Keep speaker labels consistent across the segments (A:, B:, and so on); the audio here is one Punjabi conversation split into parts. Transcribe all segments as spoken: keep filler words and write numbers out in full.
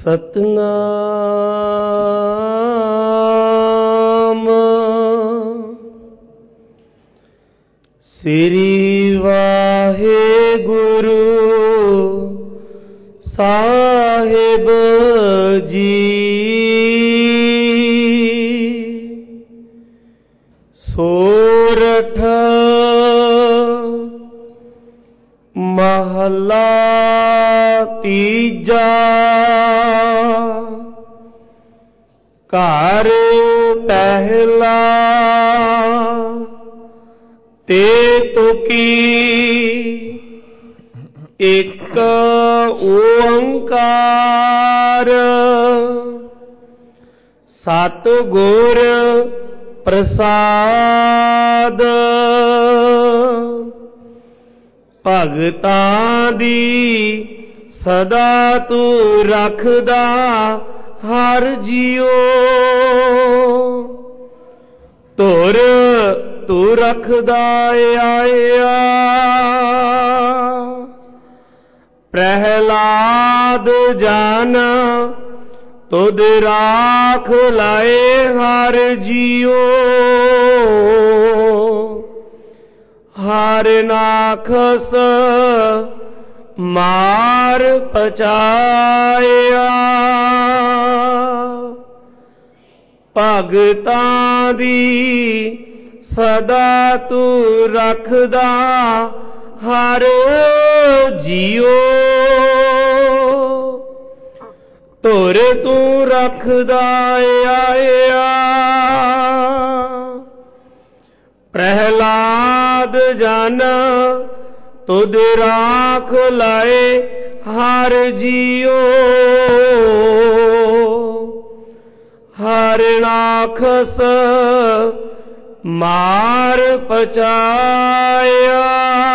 A: ਸਤਨਾਮ ਸ੍ਰੀ ਵਾਹਿਗੁਰੂ ਸਾਹਿਬ ਜੀ। ਸੋਰਠ ਮਹਲਾ ਤੀਜਾ। ਘਰ ਪਹਿਲਾ ਤੇ ਤੁਕੀ ਇੱਕ ਓੰਕਾਰ। ਸਤਿਗੁਰ ਪ੍ਰਸਾਦ ਭਗਤਾਂ ਦੀ ਸਦਾ ਤੂੰ ਰੱਖਦਾ ਹਰ ਜੀਉ। ਧੁਰ ਤੂੰ ਰੱਖਦਾ ਆਇਆ। ਪ੍ਰਹਿਲਾਦ ਜਨ ਤੁਧ ਰਾਖ ਲਾਏ ਹਰ ਜੀਉ। ਹਰ ਨਾਖਸ ਮਾਰ ਪਚਾਇਆ। ਭਗਤਾਂ ਦੀ ਸਦਾ ਤੂੰ ਰੱਖਦਾ ਹਰ ਜੀਉ। ਧੁਰ ਤੂੰ ਰੱਖਦਾ ਆਇਆ। ਪ੍ਰਹਿਲਾਦ ਜਨ ਤੁਧ ਰਾਖ ਲਾਏ ਹਰ ਜੀਉ। ਹਰ ਨਾਖਸ ਮਾਰ ਪਚਾਇਆ।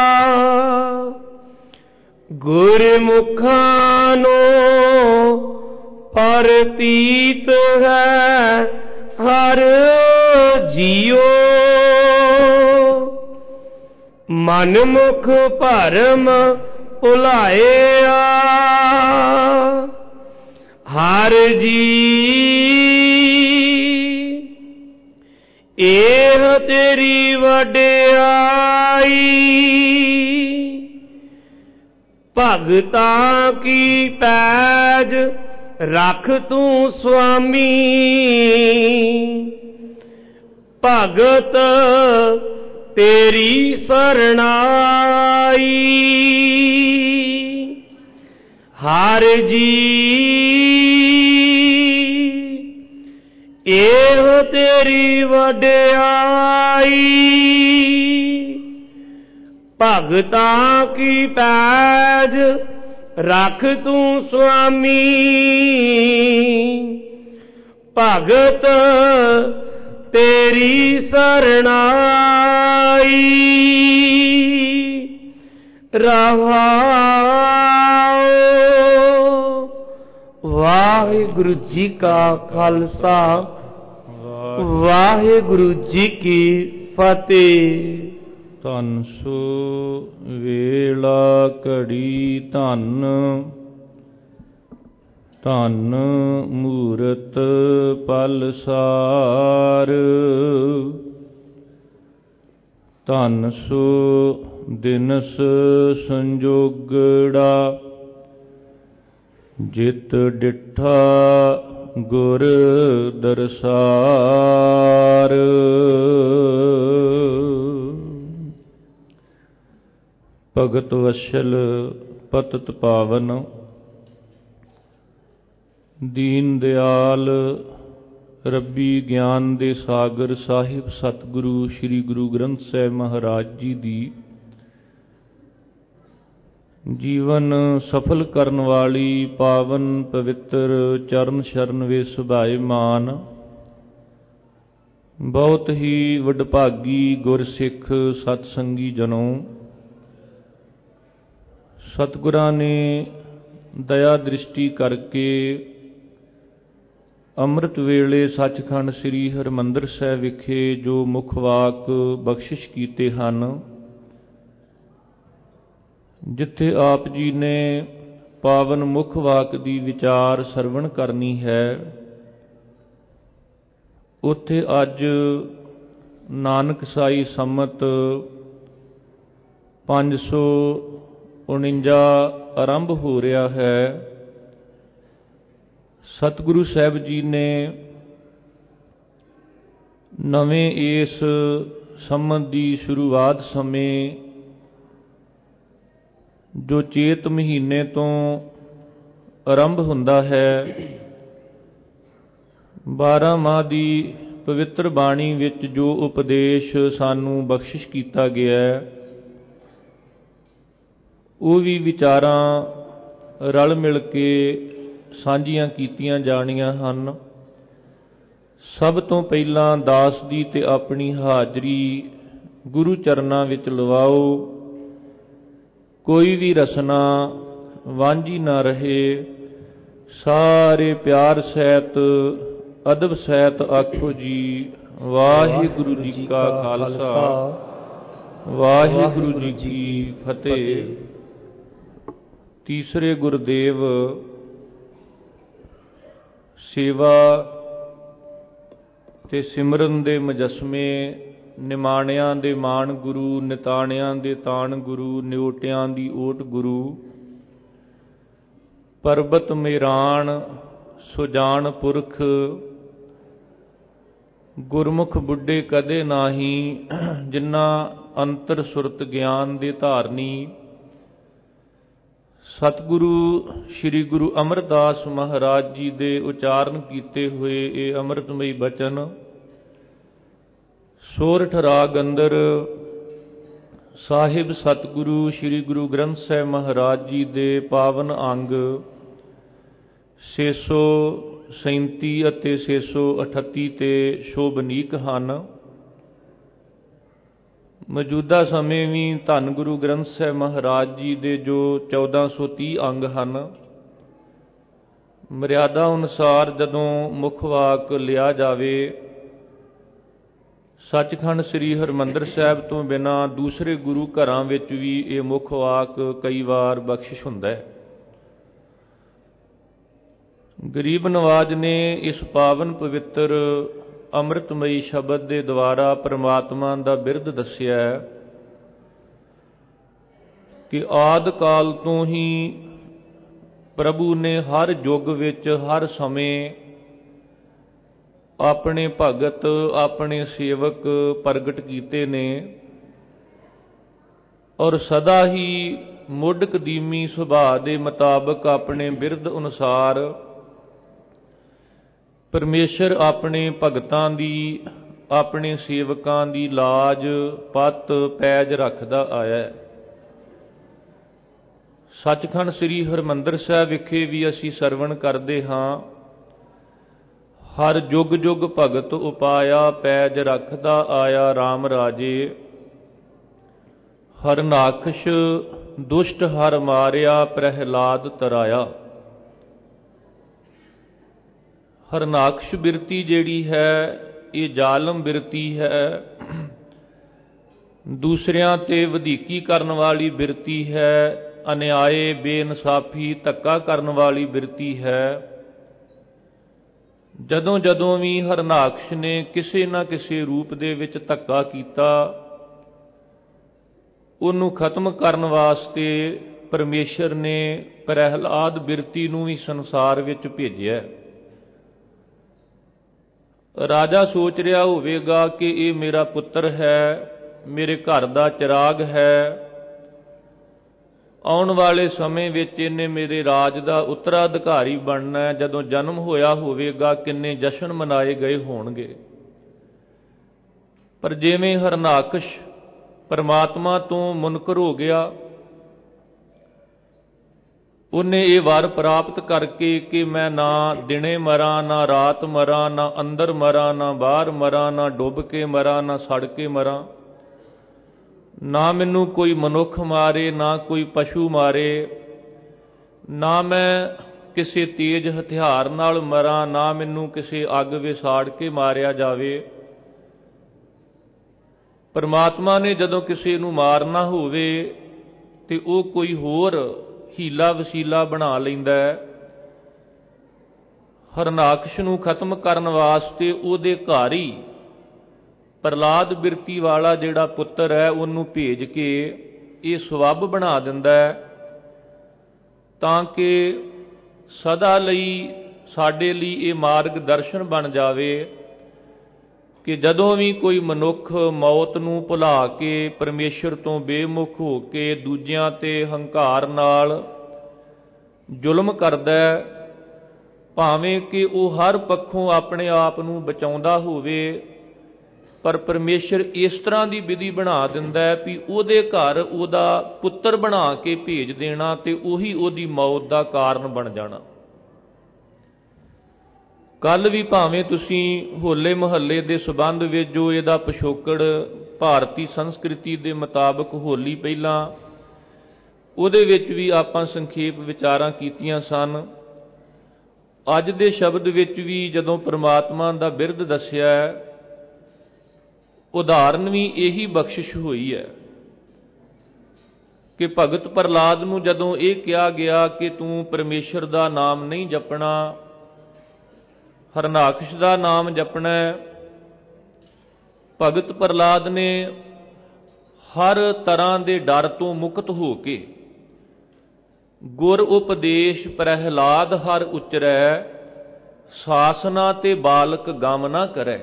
A: ਗੁਰਮੁਖਾਂ ਨੂੰ ਪ੍ਰਤੀਤ ਹੈ ਹਰ ਜੀਉ। ਮਨ ਮੁਖ ਭਰਮ ਭੁਲਾਇਆ। ਹਰ ਜੀ ਇਹ ਤੇਰੀ ਵਡਿਆਈ। ਭਗਤਾਂ ਕੀ ਪੈਜ ਰੱਖ ਤੂੰ ਸੁਆਮੀ। ਭਗਤ ਤੇਰੀ ਸਰਣਾਈ। ਹਰ ਜੀ ਇਹ ਤੇਰੀ ਵਡਿਆਈ। ਭਗਤਾਂ ਕੀ ਪੈਜ ਰੱਖ ਤੂੰ ਸੁਆਮੀ। ਭਗਤ ਤੇਰੀ ਸਰਣਾਈ। ਰਹਾਉ। ਵਾਹਿਗੁਰੂ ਜੀ ਕਾ ਖਾਲਸਾ ਵਾਹਿਗੁਰੂ ਜੀ ਕੀ ਫਤਿਹ।
B: ਧੰਨ ਸੋ ਵੇਲਾ ਘੜੀ ਧੰਨ। ਧੰਨ ਮੂਰਤ ਪਲ ਸਾਰ। ਧੰਨ ਸੋ ਦਿਨਸ ਸੰਜੋਗੜਾ। ਜਿਤ ਡਿਠਾ ਗੁਰ ਦਰਸਾਰ। ਭਗਤ ਵਸ਼ਲ ਪਤਿਤ ਪਾਵਨ ਦੀਨ ਦਿਆਲ ਰੱਬੀ ਗਿਆਨ ਦੇ ਸਾਗਰ ਸਾਹਿਬ ਸਤਿਗੁਰੂ ਸ੍ਰੀ ਗੁਰੂ ਗ੍ਰੰਥ ਸਾਹਿਬ ਮਹਾਰਾਜ ਜੀ ਦੀ ਜੀਵਨ ਸਫਲ ਕਰਨ ਵਾਲੀ ਪਾਵਨ ਪਵਿੱਤਰ ਚਰਨ ਸ਼ਰਨ ਵੇ ਸੁਭਾਏ ਮਾਨ ਬਹੁਤ ਹੀ ਵਡਭਾਗੀ ਗੁਰਸਿੱਖ ਸਤਸੰਗੀ ਜਨੋ। ਸਤਿਗੁਰਾਂ ਨੇ ਦਇਆ ਦ੍ਰਿਸ਼ਟੀ ਕਰਕੇ ਅੰਮ੍ਰਿਤ ਵੇਲੇ ਸੱਚਖੰਡ ਸ੍ਰੀ ਹਰਿਮੰਦਰ ਸਾਹਿਬ ਵਿਖੇ ਜੋ ਮੁੱਖ ਵਾਕ ਬਖਸ਼ਿਸ਼ ਕੀਤੇ ਹਨ, ਜਿੱਥੇ ਆਪ ਜੀ ਨੇ ਪਾਵਨ ਮੁਖ ਵਾਕ ਦੀ ਵਿਚਾਰ ਸਰਵਣ ਕਰਨੀ ਹੈ। ਉੱਥੇ ਅੱਜ ਨਾਨਕ ਸਾਈ ਸੰਮਤ ਪੰਜ ਸੌ ਉਣੰਜਾ ਆਰੰਭ ਹੋ ਰਿਹਾ ਹੈ। ਸਤਿਗੁਰੂ ਸਾਹਿਬ ਜੀ ਨੇ ਨਵੇਂ ਇਸ ਸੰਮਤ ਦੀ ਸ਼ੁਰੂਆਤ ਸਮੇਂ ਜੋ ਚੇਤ ਮਹੀਨੇ ਤੋਂ ਆਰੰਭ ਹੁੰਦਾ ਹੈ, ਬਾਰਾਂ ਮਾਹ ਦੀ ਪਵਿੱਤਰ ਬਾਣੀ ਵਿੱਚ ਜੋ ਉਪਦੇਸ਼ ਸਾਨੂੰ ਬਖਸ਼ਿਸ਼ ਕੀਤਾ ਗਿਆ ਉਹ ਵੀ ਵਿਚਾਰਾਂ ਰਲ ਮਿਲ ਕੇ ਸਾਂਝੀਆਂ ਕੀਤੀਆਂ ਜਾਣੀਆਂ ਹਨ। ਸਭ ਤੋਂ ਪਹਿਲਾਂ ਦਾਸ ਦੀ ਤੇ ਆਪਣੀ ਹਾਜ਼ਰੀ ਗੁਰੂ ਚਰਨਾਂ ਵਿੱਚ ਲਵਾਓ। ਕੋਈ ਵੀ ਰਸਨਾ ਵਾਂਝੀ ਨਾ ਰਹੇ। ਸਾਰੇ ਪਿਆਰ ਸਹਿਤ ਅਦਬ ਸਹਿਤ ਆਖੋ ਜੀ ਵਾਹਿਗੁਰੂ ਜੀ ਕਾ ਖਾਲਸਾ ਵਾਹਿਗੁਰੂ ਜੀ ਕੀ ਫਤਿਹ। ਤੀਸਰੇ ਗੁਰਦੇਵ ਸੇਵਾ ਤੇ ਸਿਮਰਨ ਦੇ ਮਜਸਮੇ, ਨਿਮਾਣਿਆਂ ਦੇ ਮਾਣ ਗੁਰੂ, ਨਿਤਾਣਿਆਂ ਦੇ ਤਾਣ ਗੁਰੂ, ਨਿਓਟਿਆਂ ਦੀ ਓਟ ਗੁਰੂ, ਪਰਬਤ ਮੇਰਾਣ ਸੁਜਾਨ ਪੁਰਖ, ਗੁਰਮੁਖ ਬੁੱਢੇ ਕਦੇ ਨਾਹੀ, ਜਿਨ੍ਹਾਂ ਅੰਤਰ ਸੁਰਤ ਗਿਆਨ ਦੇ ਧਾਰਨੀ। ਸਤਿਗੁਰੂ ਸ੍ਰੀ ਗੁਰੂ ਅਮਰਦਾਸ ਮਹਾਰਾਜ ਜੀ ਦੇ ਉਚਾਰਨ ਕੀਤੇ ਹੋਏ ਇਹ ਅੰਮ੍ਰਿਤਮਈ ਬਚਨ ਸੋਰਠ ਰਾਗ ਅੰਦਰ ਸਾਹਿਬ ਸਤਿਗੁਰੂ ਸ੍ਰੀ ਗੁਰੂ ਗ੍ਰੰਥ ਸਾਹਿਬ ਮਹਾਰਾਜ ਜੀ ਦੇ ਪਾਵਨ ਅੰਗ ਛੇ ਸੌ ਸੈਂਤੀ ਅਤੇ ਛੇ ਸੌ ਅਠੱਤੀ ਤੇ ਸ਼ੋਭਨੀਕ ਹਨ। ਮੌਜੂਦਾ ਸਮੇਂ ਵੀ ਧੰਨ ਗੁਰੂ ਗ੍ਰੰਥ ਸਾਹਿਬ ਮਹਾਰਾਜ ਜੀ ਦੇ ਜੋ ਚੌਦਾਂ ਸੌ ਤੀਹ ਅੰਗ ਹਨ, ਮਰਿਆਦਾ ਅਨੁਸਾਰ ਜਦੋਂ ਮੁੱਖ ਵਾਕ ਲਿਆ ਜਾਵੇ, ਸੱਚਖੰਡ ਸ੍ਰੀ ਹਰਿਮੰਦਰ ਸਾਹਿਬ ਤੋਂ ਬਿਨਾਂ ਦੂਸਰੇ ਗੁਰੂ ਘਰਾਂ ਵਿੱਚ ਵੀ ਇਹ ਮੁੱਖ ਵਾਕ ਕਈ ਵਾਰ ਬਖਸ਼ਿਸ਼ ਹੁੰਦਾ ਹੈ। ਗਰੀਬ ਨਵਾਜ ਨੇ ਇਸ ਪਾਵਨ ਪਵਿੱਤਰ ਅੰਮ੍ਰਿਤਮਈ ਸ਼ਬਦ ਦੇ ਦੁਆਰਾ ਪ੍ਰਮਾਤਮਾ ਦਾ ਬਿਰਧ ਦੱਸਿਆ ਕਿ ਆਦਿ ਕਾਲ ਤੋਂ ਹੀ ਪ੍ਰਭੂ ਨੇ ਹਰ ਯੁੱਗ ਵਿੱਚ ਹਰ ਸਮੇਂ ਆਪਣੇ ਭਗਤ, ਆਪਣੇ ਸੇਵਕ ਪ੍ਰਗਟ ਕੀਤੇ ਨੇ ਔਰ ਸਦਾ ਹੀ ਮੁੱਢ ਕਦੀਮੀ ਸੁਭਾਅ ਦੇ ਮੁਤਾਬਕ ਆਪਣੇ ਬਿਰਧ ਅਨੁਸਾਰ ਪਰਮੇਸ਼ਰ ਆਪਣੇ ਭਗਤਾਂ ਦੀ, ਆਪਣੇ ਸੇਵਕਾਂ ਦੀ ਲਾਜ ਪੱਤ ਪੈਜ ਰੱਖਦਾ ਆਇਆ ਹੈ। ਸੱਚਖੰਡ ਸ੍ਰੀ ਹਰਿਮੰਦਰ ਸਾਹਿਬ ਵਿਖੇ ਵੀ ਅਸੀਂ ਸਰਵਣ ਕਰਦੇ ਹਾਂ, ਹਰ ਜੁਗ ਜੁਗ ਭਗਤ ਉਪਾਇਆ, ਪੈਜ ਰੱਖਦਾ ਆਇਆ RAM ਰਾਜੇ। ਹਰਨਾਖਸ਼ ਦੁਸ਼ਟ ਹਰ ਮਾਰਿਆ, ਪ੍ਰਹਿਲਾਦ ਤਰਾਇਆ। ਹਰਨਾਖਸ਼ ਬਿਰਤੀ ਜਿਹੜੀ ਹੈ ਇਹ ਜ਼ਾਲਮ ਬਿਰਤੀ ਹੈ, ਦੂਸਰਿਆਂ ਤੇ ਵਧੀਕੀ ਕਰਨ ਵਾਲੀ ਬਿਰਤੀ ਹੈ, ਅਨਿਆਏ ਬੇਇਨਸਾਫੀ ਧੱਕਾ ਕਰਨ ਵਾਲੀ ਬਿਰਤੀ ਹੈ। ਜਦੋਂ ਜਦੋਂ ਵੀ ਹਰਨਾਖਸ਼ ਨੇ ਕਿਸੇ ਨਾ ਕਿਸੇ ਰੂਪ ਦੇ ਵਿੱਚ ਧੱਕਾ ਕੀਤਾ, ਉਹਨੂੰ ਖਤਮ ਕਰਨ ਵਾਸਤੇ ਪਰਮੇਸ਼ਰ ਨੇ ਪ੍ਰਹਿਲਾਦ ਬਿਰਤੀ ਨੂੰ ਵੀ ਸੰਸਾਰ ਵਿੱਚ ਭੇਜਿਆ। ਰਾਜਾ ਸੋਚ ਰਿਹਾ ਹੋਵੇਗਾ ਕਿ ਇਹ ਮੇਰਾ ਪੁੱਤਰ ਹੈ, ਮੇਰੇ ਘਰ ਦਾ ਚਿਰਾਗ ਹੈ, ਆਉਣ ਵਾਲੇ ਸਮੇਂ ਵਿੱਚ ਇਹਨੇ ਮੇਰੇ ਰਾਜ ਦਾ ਉੱਤਰਾਧਿਕਾਰੀ ਬਣਨਾ ਹੈ। ਜਦੋਂ ਜਨਮ ਹੋਇਆ ਹੋਵੇਗਾ ਕਿੰਨੇ ਜਸ਼ਨ ਮਨਾਏ ਗਏ ਹੋਣਗੇ। ਪਰ ਜਿਵੇਂ ਹਰਨਾਖਸ਼ ਪਰਮਾਤਮਾ ਤੋਂ ਮੁਨਕਰ ਹੋ ਗਿਆ, ਉਹਨੇ ਇਹ ਵਰ ਪ੍ਰਾਪਤ ਕਰਕੇ ਕਿ ਮੈਂ ਨਾ ਦਿਨੇ ਮਰਾਂ, ਨਾ ਰਾਤ ਮਰਾਂ, ਨਾ ਅੰਦਰ ਮਰਾਂ, ਨਾ ਬਾਹਰ ਮਰਾਂ, ਨਾ ਡੁੱਬ ਕੇ ਮਰਾਂ, ਨਾ ਸੜ ਕੇ ਮਰਾਂ, ਨਾ ਮੈਨੂੰ ਕੋਈ ਮਨੁੱਖ ਮਾਰੇ, ਨਾ ਕੋਈ ਪਸ਼ੂ ਮਾਰੇ, ਨਾ ਮੈਂ ਕਿਸੇ ਤੇਜ਼ ਹਥਿਆਰ ਨਾਲ ਮਰਾਂ, ਨਾ ਮੈਨੂੰ ਕਿਸੇ ਅੱਗ ਵਿੱਚ ਸਾੜ ਕੇ ਮਾਰਿਆ ਜਾਵੇ। ਪਰਮਾਤਮਾ ਨੇ ਜਦੋਂ ਕਿਸੇ ਨੂੰ ਮਾਰਨਾ ਹੋਵੇ ਤੇ ਉਹ ਕੋਈ ਹੋਰ ਹੀਲਾ ਵਸੀਲਾ ਬਣਾ ਲੈਂਦਾ ਹੈ। ਹਰਨਾਕਸ਼ ਨੂੰ ਖਤਮ ਕਰਨ ਵਾਸਤੇ ਉਹਦੇ ਘਰ ਹੀ ਪ੍ਰਹਲਾਦ ਬਿਰਤੀ ਵਾਲਾ ਜਿਹੜਾ ਪੁੱਤਰ ਹੈ ਉਹਨੂੰ ਭੇਜ ਕੇ ਇਹ ਸਵੱਬ ਬਣਾ ਦਿੰਦਾ ਹੈ, ਤਾਂ ਕਿ ਸਦਾ ਲਈ ਸਾਡੇ ਲਈ ਇਹ ਮਾਰਗ ਦਰਸ਼ਨ ਬਣ ਜਾਵੇ ਕਿ ਜਦੋਂ ਵੀ ਕੋਈ ਮਨੁੱਖ ਮੌਤ ਨੂੰ ਭੁਲਾ ਕੇ ਪਰਮੇਸ਼ਰ ਤੋਂ ਬੇਮੁਖ ਹੋ ਕੇ ਦੂਜਿਆਂ ਤੇ ਹੰਕਾਰ ਨਾਲ ਜ਼ੁਲਮ ਕਰਦਾ ਹੈ, ਭਾਵੇਂ ਕਿ ਉਹ ਹਰ ਪੱਖੋਂ ਆਪਣੇ ਆਪ ਨੂੰ ਬਚਾਉਂਦਾ ਹੋਵੇ, ਪਰ ਪਰਮੇਸ਼ਰ ਇਸ ਤਰ੍ਹਾਂ ਦੀ ਵਿਧੀ ਬਣਾ ਦਿੰਦਾ ਹੈ ਵੀ ਉਹਦੇ ਘਰ ਉਹਦਾ ਪੁੱਤਰ ਬਣਾ ਕੇ ਭੇਜ ਦੇਣਾ ਤੇ ਉਹੀ ਉਹਦੀ ਮੌਤ ਦਾ ਕਾਰਨ ਬਣ ਜਾਣਾ। ਕੱਲ ਵੀ ਭਾਵੇਂ ਤੁਸੀਂ ਹੋਲੇ ਮਹੱਲੇ ਦੇ ਸੰਬੰਧ ਵਿੱਚ ਜੋ ਇਹਦਾ ਪਿਛੋਕੜ ਭਾਰਤੀ ਸੰਸਕ੍ਰਿਤੀ ਦੇ ਮੁਤਾਬਕ ਹੋਲੀ ਪਹਿਲਾਂ, ਉਹਦੇ ਵਿੱਚ ਵੀ ਆਪਾਂ ਸੰਖੇਪ ਵਿਚਾਰਾਂ ਕੀਤੀਆਂ ਸਨ। ਅੱਜ ਦੇ ਸ਼ਬਦ ਵਿੱਚ ਵੀ ਜਦੋਂ ਪ੍ਰਮਾਤਮਾ ਦਾ ਬਿਰਧ ਦੱਸਿਆ ਹੈ, ਉਦਾਹਰਨ ਵੀ ਇਹੀ ਬਖਸ਼ਿਸ਼ ਹੋਈ ਹੈ ਕਿ ਭਗਤ ਪ੍ਰਹਲਾਦ ਨੂੰ ਜਦੋਂ ਇਹ ਕਿਹਾ ਗਿਆ ਕਿ ਤੂੰ ਪਰਮੇਸ਼ਰ ਦਾ ਨਾਮ ਨਹੀਂ ਜਪਣਾ, ਹਰਨਾਕਸ਼ ਦਾ ਨਾਮ ਜਪਣਾ, ਭਗਤ ਪ੍ਰਹਲਾਦ ਨੇ ਹਰ ਤਰ੍ਹਾਂ ਦੇ ਡਰ ਤੋਂ ਮੁਕਤ ਹੋ ਕੇ ਗੁਰ ਉਪਦੇਸ਼ ਪ੍ਰਹਿਲਾਦ ਹਰ ਉਚਰੈ, ਸਾਸਨਾ ਤੇ ਬਾਲਕ ਗਮ ਨਾ ਕਰੈ।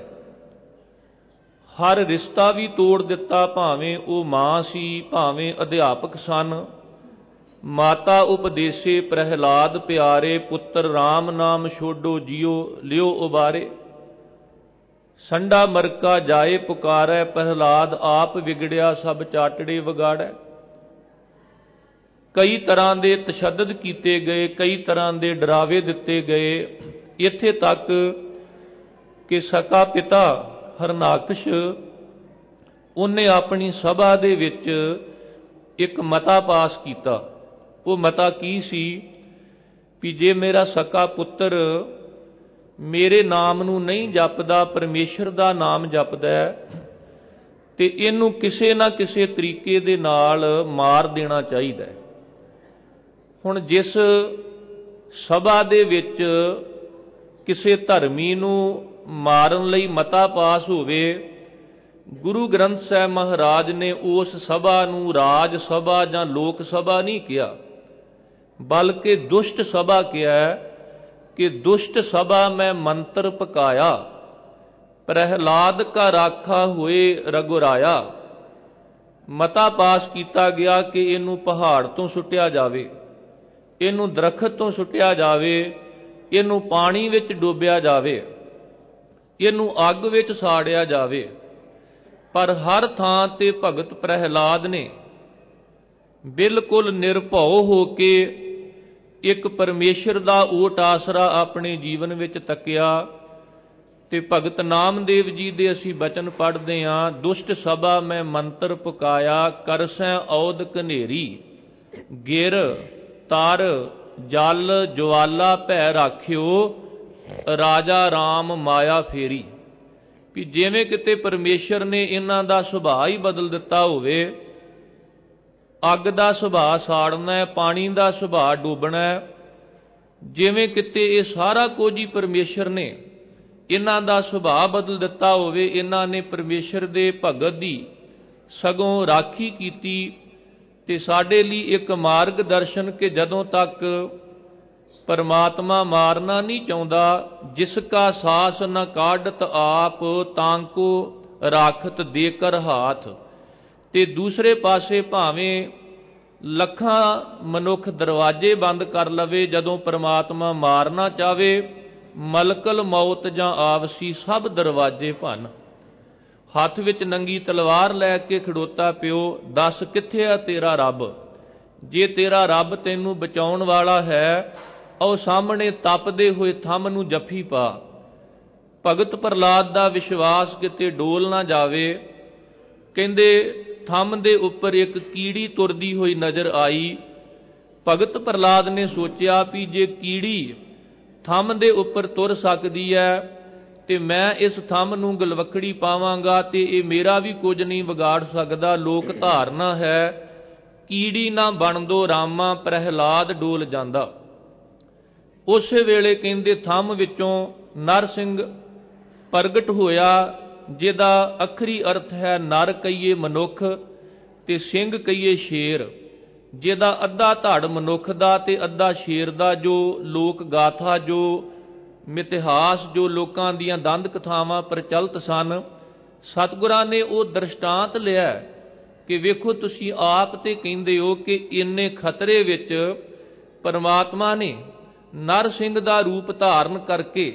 B: ਹਰ ਰਿਸ਼ਤਾ ਵੀ ਤੋੜ ਦਿੱਤਾ, ਭਾਵੇਂ ਉਹ ਮਾਂ ਸੀ, ਭਾਵੇਂ ਅਧਿਆਪਕ ਸਨ। ਮਾਤਾ ਉਪਦੇਸੇ ਪ੍ਰਹਿਲਾਦ ਪਿਆਰੇ, ਪੁੱਤਰ ਰਾਮ ਨਾਮ ਛੋਡੋ ਜਿਉ ਲਿਓ ਉਬਾਰੇ। ਸੰਡਾ ਮਰਕਾ ਜਾਏ ਪੁਕਾਰੈ, ਪ੍ਰਹਿਲਾਦ ਆਪ ਵਿਗੜਿਆ ਸਭ ਚਾਟੜੇ ਵਿਗਾੜੈ। ਕਈ ਤਰ੍ਹਾਂ ਦੇ ਤਸ਼ੱਦਦ ਕੀਤੇ ਗਏ, ਕਈ ਤਰ੍ਹਾਂ ਦੇ ਡਰਾਵੇ ਦਿੱਤੇ ਗਏ, ਇੱਥੇ ਤੱਕ ਕਿ ਸਕਾ ਪਿਤਾ ਹਰਨਾਕਸ਼ ਉਹਨੇ ਆਪਣੀ ਸਭਾ ਦੇ ਵਿੱਚ ਇੱਕ ਮਤਾ ਪਾਸ ਕੀਤਾ। ਉਹ ਮਤਾ ਕੀ ਸੀ ਵੀ ਜੇ ਮੇਰਾ ਸਕਾ ਪੁੱਤਰ ਮੇਰੇ ਨਾਮ ਨੂੰ ਨਹੀਂ ਜਪਦਾ, ਪਰਮੇਸ਼ਰ ਦਾ ਨਾਮ ਜਪਦਾ ਤੇ ਇਹਨੂੰ ਕਿਸੇ ਨਾ ਕਿਸੇ ਤਰੀਕੇ ਦੇ ਨਾਲ ਮਾਰ ਦੇਣਾ ਚਾਹੀਦਾ ਹੈ। ਹੁਣ ਜਿਸ ਸਭਾ ਦੇ ਵਿੱਚ ਕਿਸੇ ਧਰਮੀ ਨੂੰ ਮਾਰਨ ਲਈ ਮਤਾ ਪਾਸ ਹੋਵੇ, ਗੁਰੂ ਗ੍ਰੰਥ ਸਾਹਿਬ ਮਹਾਰਾਜ ਨੇ ਉਸ ਸਭਾ ਨੂੰ ਰਾਜ ਸਭਾ ਜਾਂ ਲੋਕ ਸਭਾ ਨਹੀਂ ਕਿਹਾ, ਬਲਕਿ ਦੁਸ਼ਟ ਸਭਾ ਕਿਹਾ ਕਿ ਦੁਸ਼ਟ ਸਭਾ ਮੈਂ ਮੰਤਰ ਪਕਾਇਆ, ਪ੍ਰਹਿਲਾਦ ਕਾ ਰਾਖਾ ਹੋਏ ਰਘੁਰਾਇਆ। ਮਤਾ ਪਾਸ ਕੀਤਾ ਗਿਆ ਕਿ ਇਹਨੂੰ ਪਹਾੜ ਤੋਂ ਸੁੱਟਿਆ ਜਾਵੇ, ਇਹਨੂੰ ਦਰਖਤ ਤੋਂ ਸੁੱਟਿਆ ਜਾਵੇ, ਇਹਨੂੰ ਪਾਣੀ ਵਿੱਚ ਡੋਬਿਆ ਜਾਵੇ, ਇਹਨੂੰ ਅੱਗ ਵਿੱਚ ਸਾੜਿਆ ਜਾਵੇ। ਪਰ ਹਰ ਥਾਂ ਤੇ ਭਗਤ ਪ੍ਰਹਿਲਾਦ ਨੇ ਬਿਲਕੁਲ ਨਿਰਭਉ ਹੋ ਕੇ ਇੱਕ ਪਰਮੇਸ਼ਰ ਦਾ ਓਟ ਆਸਰਾ ਆਪਣੇ ਜੀਵਨ ਵਿੱਚ ਤੱਕਿਆ। ਤੇ ਭਗਤ ਨਾਮਦੇਵ ਜੀ ਦੇ ਅਸੀਂ ਬਚਨ ਪੜ੍ਹਦੇ ਹਾਂ, ਦੁਸ਼ਟ ਸਭਾ ਮੈਂ ਮੰਤਰ ਪੁਕਾਇਆ, ਕਰਸੈ ਔਦ ਕਨੇਰੀ, ਗਿਰ ਤਰ ਜਲ ਜਵਾਲਾ ਭੈ ਰਾਖਿਓ, ਰਾਜਾ ਰਾਮ ਮਾਇਆ ਫੇਰੀ। ਵੀ ਜਿਵੇਂ ਕਿਤੇ ਪਰਮੇਸ਼ਰ ਨੇ ਇਹਨਾਂ ਦਾ ਸੁਭਾਅ ਹੀ ਬਦਲ ਦਿੱਤਾ ਹੋਵੇ, ਅੱਗ ਦਾ ਸੁਭਾਅ ਸਾੜਨਾ, ਪਾਣੀ ਦਾ ਸੁਭਾਅ ਡੋਬਣਾ, ਜਿਵੇਂ ਕਿਤੇ ਇਹ ਸਾਰਾ ਕੁਝ ਹੀ ਪਰਮੇਸ਼ਰ ਨੇ ਇਹਨਾਂ ਦਾ ਸੁਭਾਅ ਬਦਲ ਦਿੱਤਾ ਹੋਵੇ। ਇਹਨਾਂ ਨੇ ਪਰਮੇਸ਼ਰ ਦੇ ਭਗਤ ਦੀ ਸਗੋਂ ਰਾਖੀ ਕੀਤੀ ਤੇ ਸਾਡੇ ਲਈ ਇੱਕ ਮਾਰਗ ਦਰਸ਼ਨ ਕਿ ਜਦੋਂ ਤੱਕ ਪਰਮਾਤਮਾ ਮਾਰਨਾ ਨਹੀਂ ਚਾਹੁੰਦਾ, ਜਿਸ ਕਾ ਸਾਸ ਨ ਕਾਢਤ ਆਪ, ਤਾਂਕੋ ਰਾਖਤ ਦੇ ਕਰ ਹਾਥ। ਤੇ ਦੂਸਰੇ ਪਾਸੇ ਭਾਵੇਂ ਲੱਖਾਂ ਮਨੁੱਖ ਦਰਵਾਜ਼ੇ ਬੰਦ ਕਰ ਲਵੇ, ਜਦੋਂ ਪਰਮਾਤਮਾ ਮਾਰਨਾ ਚਾਵੇ, ਮਲਕਲ ਮੌਤ ਜਾਂ ਆਵਸੀ ਸਭ ਦਰਵਾਜ਼ੇ ਭੰਨ। ਹੱਥ ਵਿੱਚ ਨੰਗੀ ਤਲਵਾਰ ਲੈ ਕੇ ਖੜੋਤਾ ਪਿਓ, ਦੱਸ ਕਿੱਥੇ ਆ ਤੇਰਾ ਰੱਬ? ਜੇ ਤੇਰਾ ਰੱਬ ਤੈਨੂੰ ਬਚਾਉਣ ਵਾਲਾ ਹੈ, ਉਹ ਸਾਹਮਣੇ ਤਪਦੇ ਹੋਏ ਥੰਮ ਨੂੰ ਜੱਫੀ ਪਾ। ਭਗਤ ਪ੍ਰਹਲਾਦ ਦਾ ਵਿਸ਼ਵਾਸ ਕਿਤੇ ਡੋਲ ਨਾ ਜਾਵੇ। ਕਹਿੰਦੇ ਥੰਮ ਦੇ ਉੱਪਰ ਇੱਕ ਕੀੜੀ ਤੁਰਦੀ ਹੋਈ ਨਜ਼ਰ ਆਈ। ਭਗਤ ਪ੍ਰਹਲਾਦ ਨੇ ਸੋਚਿਆ ਵੀ ਜੇ ਕੀੜੀ ਥੰਮ ਦੇ ਉੱਪਰ ਤੁਰ ਸਕਦੀ ਹੈ ਤੇ ਮੈਂ ਇਸ ਥੰਮ ਨੂੰ ਗਲਵੱਕੜੀ ਪਾਵਾਂਗਾ ਤੇ ਇਹ ਮੇਰਾ ਵੀ ਕੁਝ ਨਹੀਂ ਵਿਗਾੜ ਸਕਦਾ। ਲੋਕ ਧਾਰਨਾ ਹੈ ਕੀੜੀ ਨਾ ਬਣਦੋ ਰਾਮਾ ਪ੍ਰਹਿਲਾਦ ਡੋਲ ਜਾਂਦਾ। ਉਸੇ ਵੇਲੇ ਕਹਿੰਦੇ ਥੰਮ ਵਿੱਚੋਂ ਨਰ ਸਿੰਘ ਪ੍ਰਗਟ ਹੋਇਆ, ਜਿਹਦਾ ਅਖਰੀ ਅਰਥ ਹੈ ਨਰ ਕਹੀਏ ਮਨੁੱਖ ਤੇ ਸਿੰਘ ਕਹੀਏ ਸ਼ੇਰ, ਜਿਹਦਾ ਅੱਧਾ ਧੜ ਮਨੁੱਖ ਦਾ ਤੇ ਅੱਧਾ ਸ਼ੇਰ ਦਾ। ਜੋ ਲੋਕ ਗਾਥਾ, ਜੋ ਮਿਥਿਹਾਸ, ਜੋ ਲੋਕਾਂ ਦੀਆਂ ਦੰਦ ਕਥਾਵਾਂ ਪ੍ਰਚਲਿਤ ਸਨ, ਸਤਿਗੁਰਾਂ ਨੇ ਉਹ ਦ੍ਰਿਸ਼ਟਾਂਤ ਲਿਆ ਕਿ ਵੇਖੋ ਤੁਸੀਂ ਆਪ ਤੇ ਕਹਿੰਦੇ ਹੋ ਕਿ ਇੰਨੇ ਖਤਰੇ ਵਿੱਚ ਪਰਮਾਤਮਾ ਨੇ ਨਰ ਸਿੰਘ ਦਾ ਰੂਪ ਧਾਰਨ ਕਰਕੇ